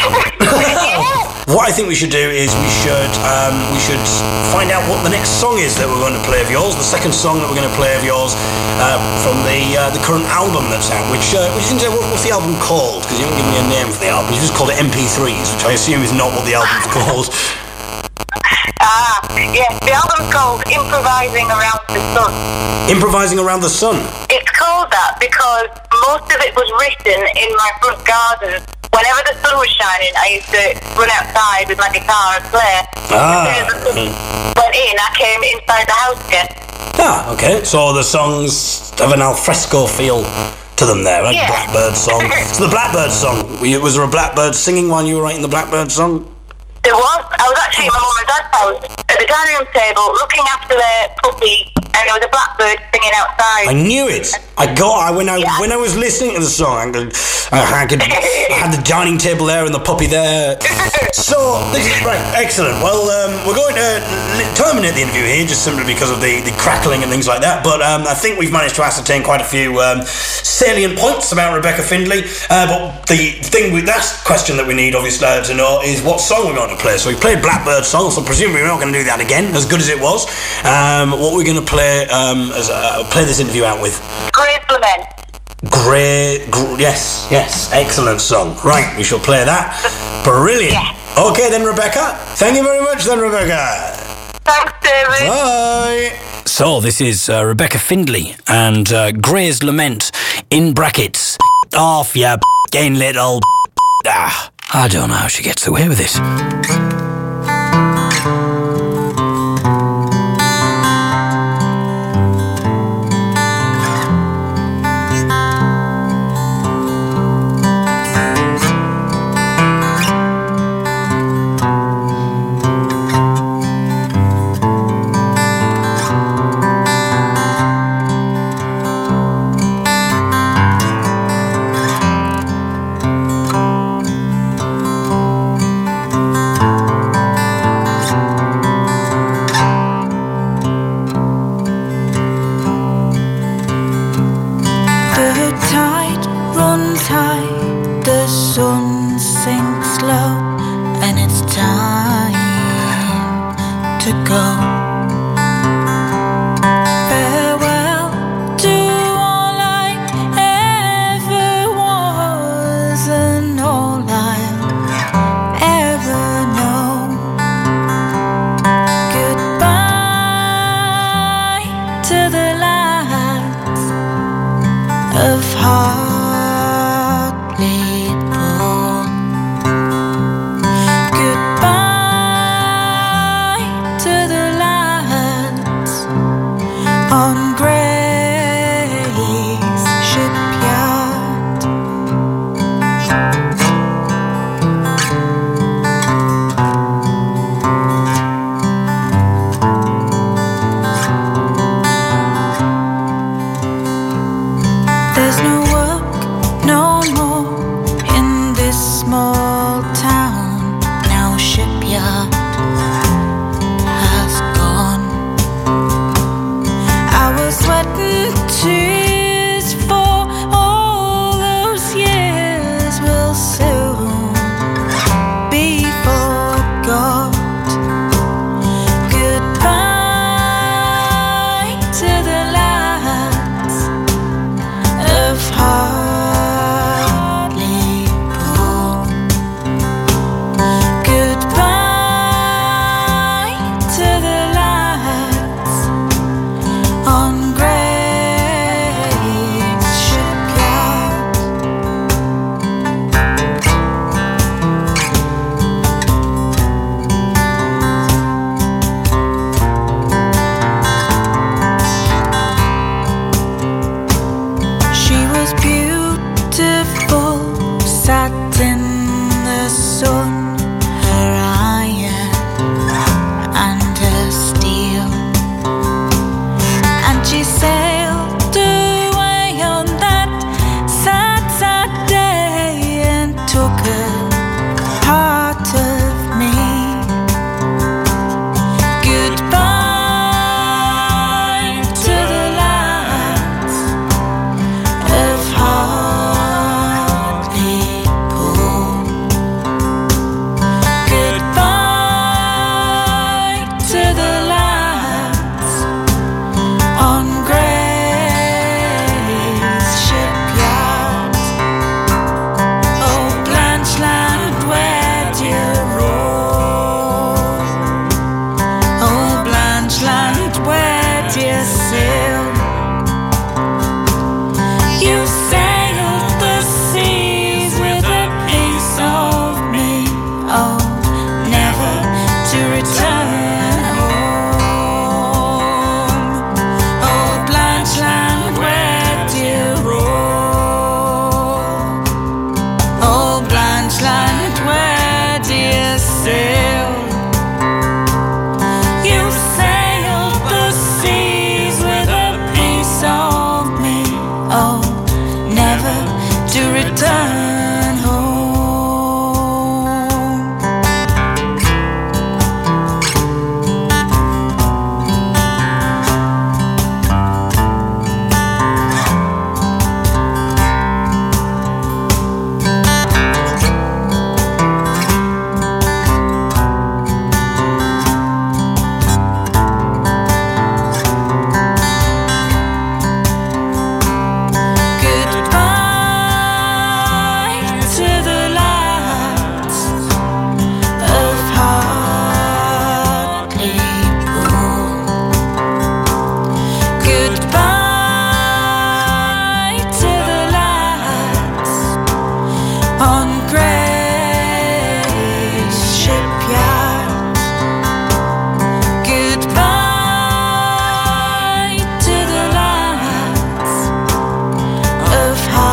S1: What I think we should do is we should um, we should find out what the next song is that we're going to play of yours. The second song that we're going to play of yours uh, from the uh, the current album that's out. Which uh, which is, what, what's the album called? Because you haven't given me a name for the album. You just called it M P threes, which I assume is not what the album's called.
S12: Ah, yes, the album's called Improvising Around the Sun.
S1: Improvising Around the Sun?
S12: It's called that because most of it was written in my front garden. Whenever the sun was shining, I used to run outside with my guitar and play.
S1: Ah.
S12: As soon as the sun went in, I came inside the house again.
S1: Ah, okay. So the songs have an alfresco feel to them there, right?
S12: Yeah.
S1: Blackbird song. So the Blackbird song, was there a blackbird singing while you were writing the Blackbird song?
S12: There was. I was actually at my mum and dad's house at the dining room table looking after their puppy, and there was a blackbird singing outside.
S1: I knew it. I got. I when I yeah. when I was listening to the song, I could, I, could, I had the dining table there and the puppy there. So this is right. Excellent. Well, um, we're going to terminate the interview here just simply because of the, the crackling and things like that. But um, I think we've managed to ascertain quite a few um, salient points about Rebecca Findlay. Uh, but the thing with that question that we need, obviously, to know is what song we're going to play. So we played Blackbird song, so presumably we're not going to do that again, as good as it was. Um, what we're going to play um, as uh, play this interview out with?
S12: Grey's Lament.
S1: Grey, gr- yes, yes, excellent song. Right, we shall play that. Brilliant.
S12: Yeah.
S1: Okay then, Rebecca. Thank you very much then, Rebecca.
S12: Thanks, David.
S1: Bye.
S13: So this is uh, Rebecca Findlay and uh, Grey's Lament in brackets. Off ya f***ing little ah. I don't know how she gets away with it.
S11: oh, never to return home. Oh, Blanche land, where do you roam? Oh, Blanche land, where do you sail? You sailed the seas with a piece of me, oh, never to return home. Goodbye to the lights of Hartlepool. Goodbye to the lights on Gray's shipyard. Goodbye to the lights of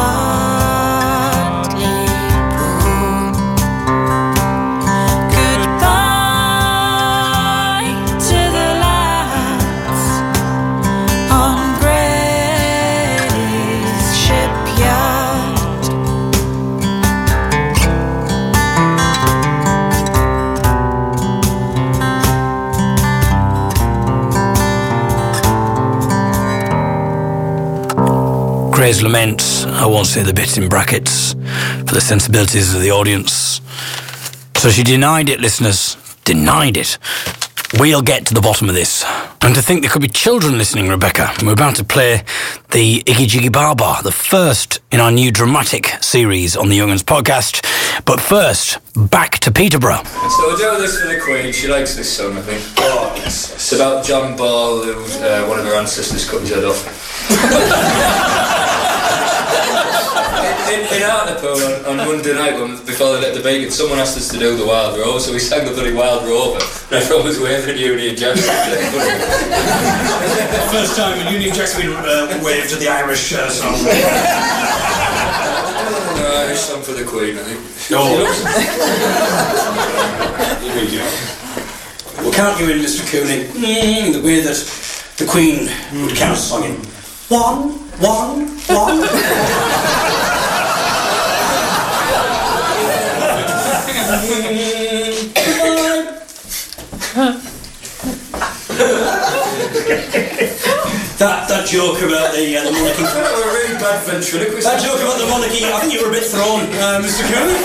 S11: Hartlepool. Goodbye to the lights on Gray's shipyard.
S1: Gray's Lament, I won't say the bit in brackets for the sensibilities of the audience. So she denied it, listeners. Denied it. We'll get to the bottom of this. And to think there could be children listening, Rebecca. We're about to play the Iggy Jiggy Bar Bar, the first in our new dramatic series on the Young'uns podcast. But first, back to Peterborough.
S8: So we'll do this for the Queen. She likes this song, I think. Oh, yes. It's about John Ball, who uh, one of her ancestors cut his head off. in, in Hartlepool on, on Monday night, when, before they let the bacon, someone asked us to do the Wild Rose, so we sang the bloody Wild Rover, and everyone was waving at Union Jack.
S3: First time when Union Jack's been uh, waved to the Irish uh, song.
S8: No, Irish song for the Queen, I think.
S3: Oh. Here we go. We'll count you in, Mister Cooney, mm, the way that the Queen would count a song in. One, one, one. That that joke about the uh, the monarchy.
S8: That was a really bad ventriloquist.
S3: That joke about the monarchy. I think you were a bit thrown, uh, Mister Cooney.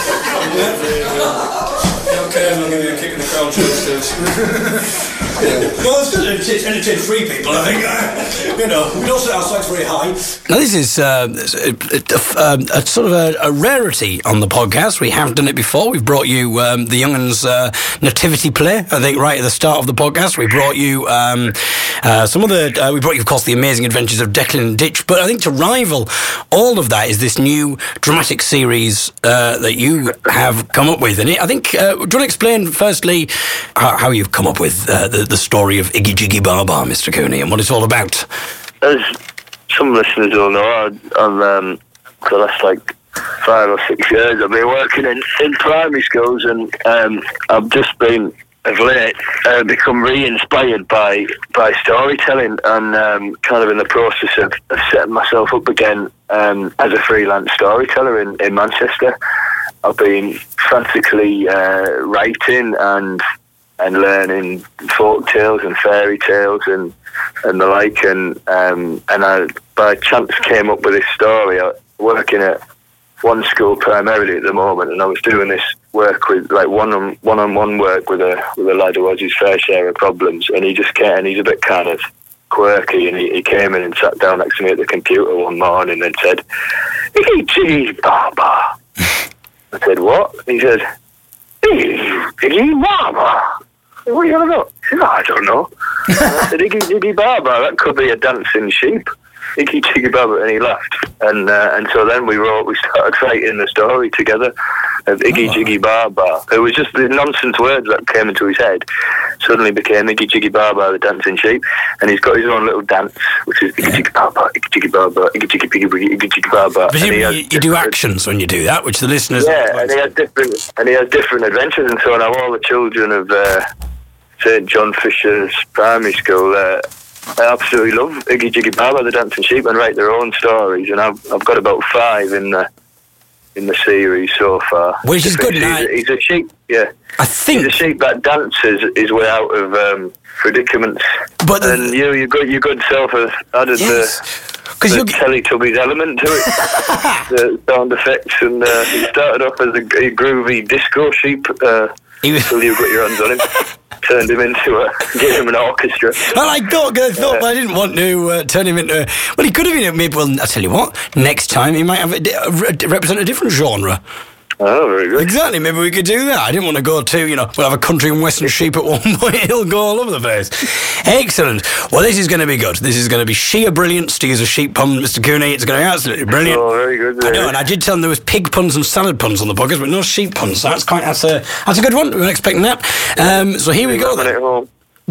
S8: Okay, I'm going to give you a kick in the crown too.
S3: Well, it's good to entertain, entertain free people, I think. Uh, you know, we don't set our sights very high.
S1: Now, this is uh, a, a, a, a sort of a, a rarity on the podcast. We have done it before. We've brought you um, the Young'uns uh, nativity play, I think, right at the start of the podcast. We brought you um, uh, some of the... Uh, we brought you, of course, the amazing adventures of Declan and Ditch. But I think to rival all of that is this new dramatic series uh, that you have come up with. And it, I think... Uh, do you want to explain, firstly, how, how you've come up with uh, the, the story of Iggy Jiggy Bar Bar, Mister Cooney, and what it's all about?
S4: As some listeners will know, I, I'm, um, for the last like five or six years, I've been working in, in primary schools, and um, I've just been, of late, uh, become re-inspired by, by storytelling, and um, kind of in the process of, of setting myself up again um, as a freelance storyteller in, in Manchester. I've been frantically uh, writing and and learning folk tales and fairy tales and, and the like, and um, and I by chance came up with this story. I'm working at one school primarily at the moment, and I was doing this work with like one on one on one work with a with a lad who has his fair share of problems, and he just came, and he's a bit kind of quirky, and he, he came in and sat down next to me at the computer one morning and said, "Iggy Jiggy Bar Bar." I said, "What?" He said, "Iggy Jiggy Bar Bar." What are you on about? He said, "Oh, I don't know." And I said, "Iggy Jiggy Bar Bar, that could be a dancing sheep. Iggy Jiggy Bar Bar," and he laughed. And uh, and so then we wrote, we started writing the story together. of Iggy
S1: Oh.
S4: Jiggy Bar Bar. It was just the nonsense words that came into his head suddenly became Iggy Jiggy Bar Bar, the dancing sheep, and he's got his own little dance, which is Iggy Jiggy Bar Bar, Iggy Jiggy Bar Bar, Iggy Jiggy Piggy Wiggy, Iggy Jiggy Bar Bar. And he
S1: Presumably
S4: has
S1: you, you do actions when you do that, which the listeners...
S4: yeah, and he has different and he has different adventures, and so now all the children of uh, Saint John Fisher's primary school, uh, I absolutely love Iggy Jiggy Bar Bar, the dancing sheep, and write their own stories. And I've I've got about five in the in the series so far.
S1: Which is good,
S4: He's,
S1: now.
S4: he's a sheep, yeah.
S1: I think
S4: he's a sheep that dances his way out of um, predicaments.
S1: But the,
S4: and you, your good, your good self has added
S1: yes.
S4: the. The Teletubbies element to it, the sound effects, and uh, he started off as a, a groovy disco sheep uh, until you got your hands on him, turned him into a, gave him an orchestra.
S1: Well, I got good thought, but I didn't want to uh, turn him into. A, well, he could have been. Maybe. Well, I tell you what. Next time he might have a, di- a, re- represent a different genre.
S4: Oh, very good.
S1: Exactly. Maybe we could do that. I didn't want to go too. You know, we'll have a country and western sheep at one point. It'll go all over the place. Excellent. Well, this is going to be good. This is going to be sheer brilliance, to use a sheep pun, Mister Cooney. It's going to be absolutely brilliant.
S4: Oh, very good.
S1: I know, and I did tell them there was pig puns and salad puns on the podcast, but no sheep puns. So that's quite. That's a. That's a good one. We weren't expecting that. Um, so here we go. Then.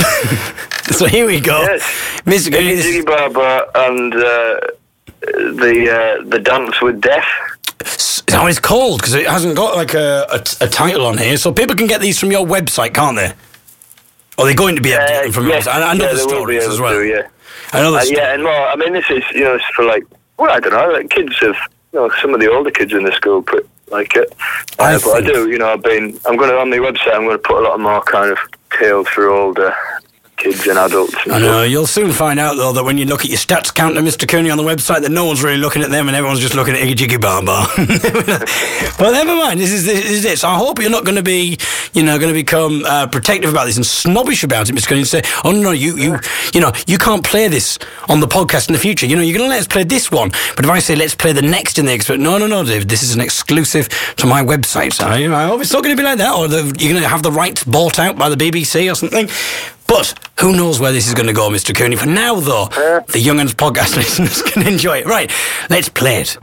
S1: So here we go,
S4: yes.
S1: Mister Cooney.
S4: Iggy Jiggy Bar Bar and uh, the uh, the dance with death.
S1: Is how it's called, because it hasn't got like a, a, a title on here, so people can get these from your website, can't they? Or they're going to be able to get them from
S4: yeah,
S1: your website. And, and
S4: yeah,
S1: other
S4: they will be
S1: stories
S4: able
S1: as well.
S4: to, yeah.
S1: And other
S4: Uh,
S1: sto-
S4: yeah, and more. I mean, this is you know it's for like well, I don't know, like kids of you know some of the older kids in the school put like it.
S1: I
S4: Uh, but I
S1: think-
S4: do, you know, I've been. I'm going to on my website. I'm going to put a lot more kind of tales for older kids and adults. And
S1: I know, you'll soon find out, though, that when you look at your stats counter, Mister Cooney, on the website, that no one's really looking at them and everyone's just looking at Iggy Jiggy Bar Bar. Well, never mind. This is, this is it. So I hope you're not going to be, you know, going to become uh, protective about this and snobbish about it, Mister Cooney, and say, oh, no, you, you, you know, you can't play this on the podcast in the future. You know, you're going to let us play this one. But if I say, let's play the next in the expert, no, no, no, Dave, this is an exclusive to my website. So I, I hope it's not going to be like that, or the, you're going to have the rights bought out by the B B C or something. But who knows where this is going to go, Mister Cooney. For now, though, the Young'uns podcast listeners can enjoy it. Right, let's play it.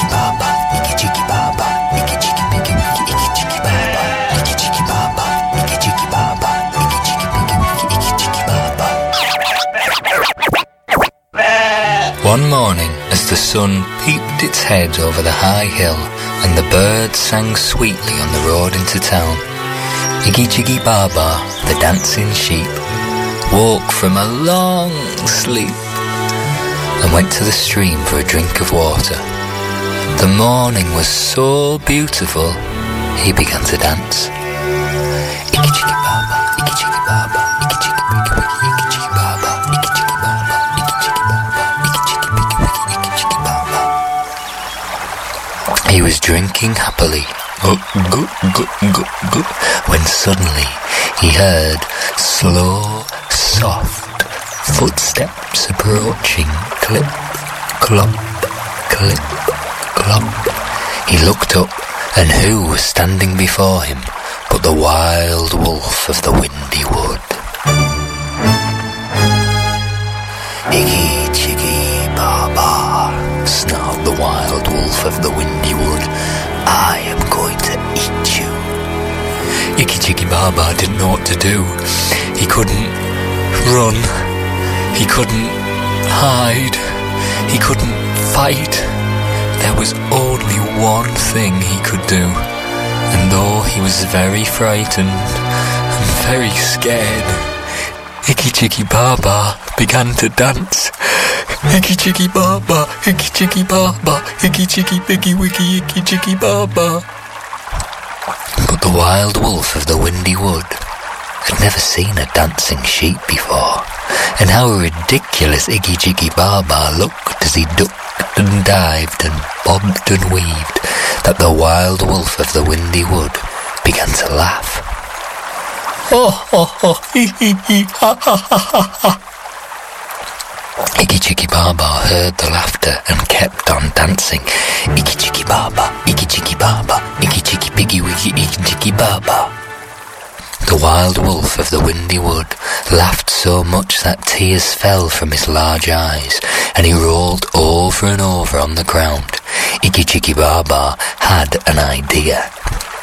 S14: One morning, as the sun peeped its head over the high hill and the birds sang sweetly on the road into town, Iggy Jiggy Bar Bar, the dancing sheep, woke from a long sleep and went to the stream for a drink of water. The morning was so beautiful, he began to dance. Iggy Jiggy Bar Bar, Iggy Jiggy Bar Bar, Iggy Jiggy Piggy Wiggy, Iggy Jiggy Bar Bar, Iggy Jiggy Bar Bar, Iggy Jiggy Bar Bar, Iggy Jiggy Piggy Wiggy, Iggy Jiggy Bar Bar. He was drinking happily, Go, go, go, go, go, when suddenly he heard slow, soft footsteps approaching. Clip, clop, clip, clop. He looked up, and who was standing before him but the wild wolf of the windy wood? Iggy Jiggy Bar Bar, snarled the wild wolf of the windy wood. I am going to eat you. Iggy Jiggy Bar Bar didn't know what to do. He couldn't run. He couldn't hide. He couldn't fight. There was only one thing he could do. And though he was very frightened and very scared, Iggy Jiggy Bar Bar began to dance. Iggy Jiggy Bar Bar, Iggy Jiggy Bar Bar, Iggy Jiggy Piggy Wiggy, Iggy Jiggy Bar Bar. But the wild wolf of the windy wood had never seen a dancing sheep before, and how ridiculous Iggy Jiggy Bar Bar looked as he ducked and dived and bobbed and weaved, that the wild wolf of the windy wood began to laugh. Oh, oh, oh, hee, hee, hee, ha, ha, ha, ha, ha. Iggy Jiggy Bar Bar heard the laughter and kept on dancing. Iggy Jiggy Bar Bar, Iggy Jiggy Bar Bar, Iggy Jiggy Piggy Wiggy, Iggy Jiggy Bar Bar. The wild wolf of the windy wood laughed so much that tears fell from his large eyes, and he rolled over and over on the ground. Iggy Jiggy Bar Bar had an idea.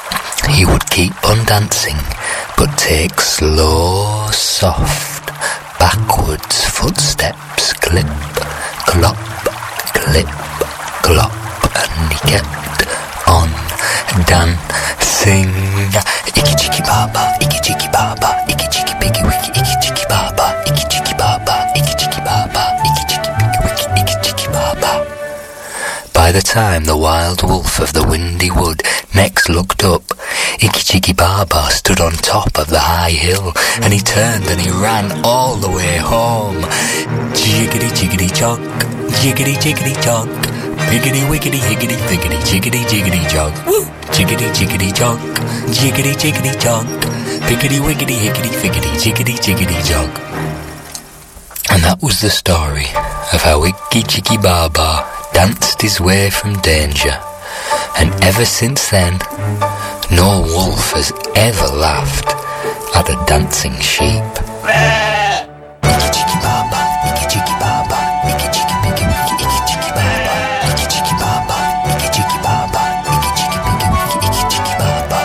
S14: He would keep on dancing, but take slow, soft, backwards footsteps, clip, clop, clip, clop, and he kept on dancing. Icky chiki baba, icky chiki baba, icky chiki piggy wiki, icky chiki baba, icky chiki baba, icky chiki baba, icky chiki piggy wiki, icky chiki baba. By the time the wild wolf of the windy wood next looked up, Icky Chiki Baba stood on top of the high hill, and he turned and he ran all the way home. Jiggity jiggity jog, jiggity jiggity jog, piggity wiggity higgity figgity, jiggity jiggity jog, jiggity jiggity jog, jiggity jiggity jog, piggity wiggity higgity figgity, jiggity jiggity jog. And that was the story of how Icky Chiki Baba danced his way from danger, and ever since then, no wolf has ever laughed at a dancing sheep. Icky Chiki Baba, Icky Chiki Baba, Icky Chiki Piggy Wiki, Icky Chiki Baba, Icky Chiki Baba, Icky Chiki Baba, Icky Chiki Piggy Wiki, Icky Chiki Baba.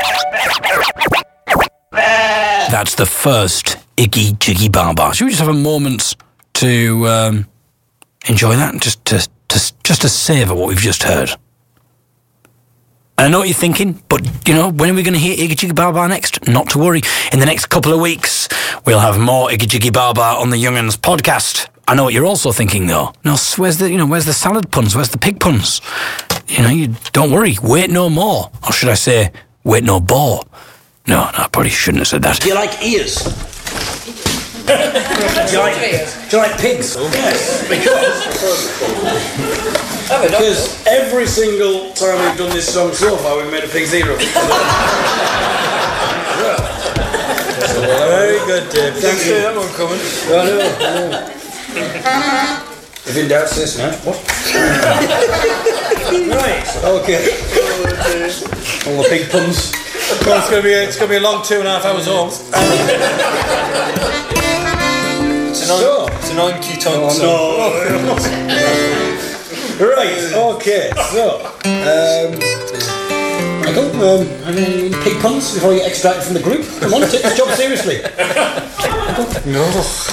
S1: That's the first Icky Chiki Baba. Should we just have a moment to um, enjoy that, just to, to just to savour what we've just heard? I know what you're thinking, but, you know, when are we going to hear Iggy Jiggy Baba next? Not to worry. In the next couple of weeks, we'll have more Iggy Jiggy Baba on the Young'uns podcast. I know what you're also thinking, though. No, where's the, you know, where's the salad puns? Where's the pig puns? You know, you don't worry. Wait no more. Or should I say, wait no bore? No, no, I probably shouldn't have said that.
S3: Do you like ears? do, you like, do you like pigs? Yes, because... Because every single time we've done this song so far, we've made a pig's ear up. Very good, Dave. Thank you. That one coming. I know, I know. If in doubt, say so. What? Right, okay. All the pig puns.
S15: Well, it's going to be a, it's going to be a long two and a half hours long.
S8: It's an on, it's an oinky tonk song.
S3: Oh, no. Right, okay, so, um, Michael, um, any pig puns before you get extracted from the group? Come on, take this job seriously.
S15: No.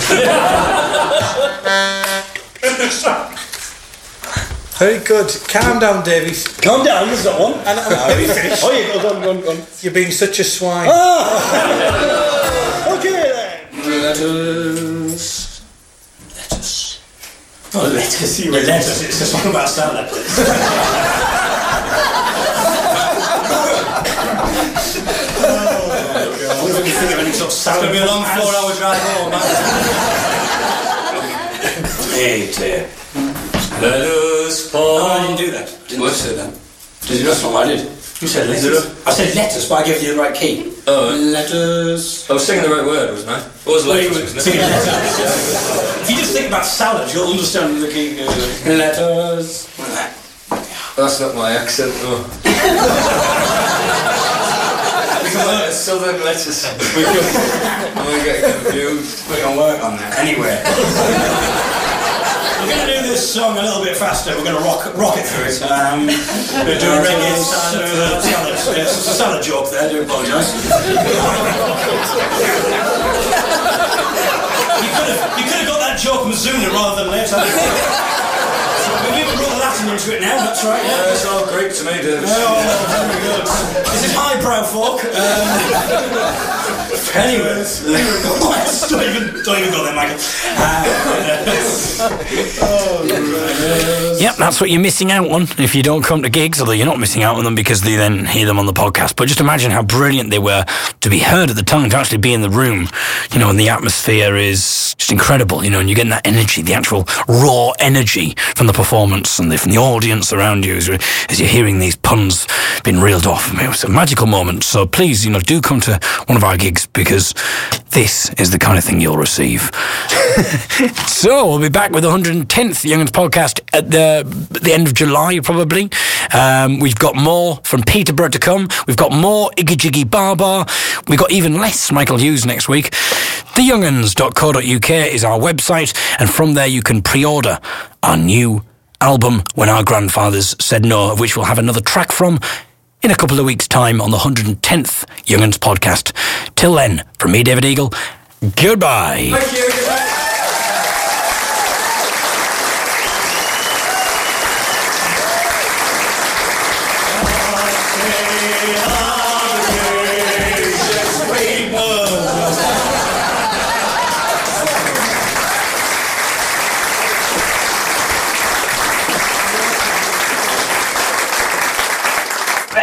S15: Very good. Calm down, Davies.
S3: Calm down, there's not one.
S15: And,
S3: no, you finished. Oh, yeah, go on, go on, go on.
S15: You're being such a swine.
S3: Ah! Okay, then. Letters. Oh, letters, you read letters, it's just one about star letters. I wonder if you think of any sort of salad.
S8: It's going to be a long four hour drive home, man.
S3: Hey, dear.
S8: Let us fall.
S3: Oh, I didn't do that. Didn't what? Say that. Did you? That's not what I did. You said letters. I said letters, but I gave you the right key.
S8: Oh.
S3: Letters.
S8: I was singing the right word, wasn't I? What was letters, wasn't it?
S3: If you just think about salad, you'll understand the key. Uh, letters.
S8: That's not my accent, though. Southern letters. I'm going to get confused.
S3: We're going to work on that. Anyway. We're going to do this song a little bit faster. We're going to rock, rock it through it. Um, we're going to do a reggae salad. Uh, salad. Yes, it's a salad joke there. I do apologise. you could have, you could have got that joke sooner rather than later. We've even brought the Latin into it now. That's right. Yeah,
S8: it's all Greek to me, David.
S3: Oh, very good. This is highbrow folk. Um, Anyways, don't even, don't even go there, Michael. Uh, oh,
S1: yep, that's what you're missing out on if you don't come to gigs, although you're not missing out on them because they then hear them on the podcast. But just imagine how brilliant they were to be heard at the time, to actually be in the room, you know, and the atmosphere is just incredible, you know, and you're getting that energy, the actual raw energy from the performance and the, from the audience around you as, as you're hearing these puns being reeled off. I mean, it was a magical moment. So please, you know, do come to one of our gigs, because this is the kind of thing you'll receive. So we'll be back with the one hundred tenth Young'uns podcast at the, at the end of July, probably. Um, we've got more from Peterborough to come. We've got more Iggy Jiggy Baba. We've got even less Michael Hughes next week. the young'uns dot co dot uk is our website, and from there you can pre-order our new album, When Our Grandfathers Said No, of which we'll have another track from in a couple of weeks' time on the one hundred tenth Young'uns podcast. Till then, from me, David Eagle, goodbye.
S15: Thank you.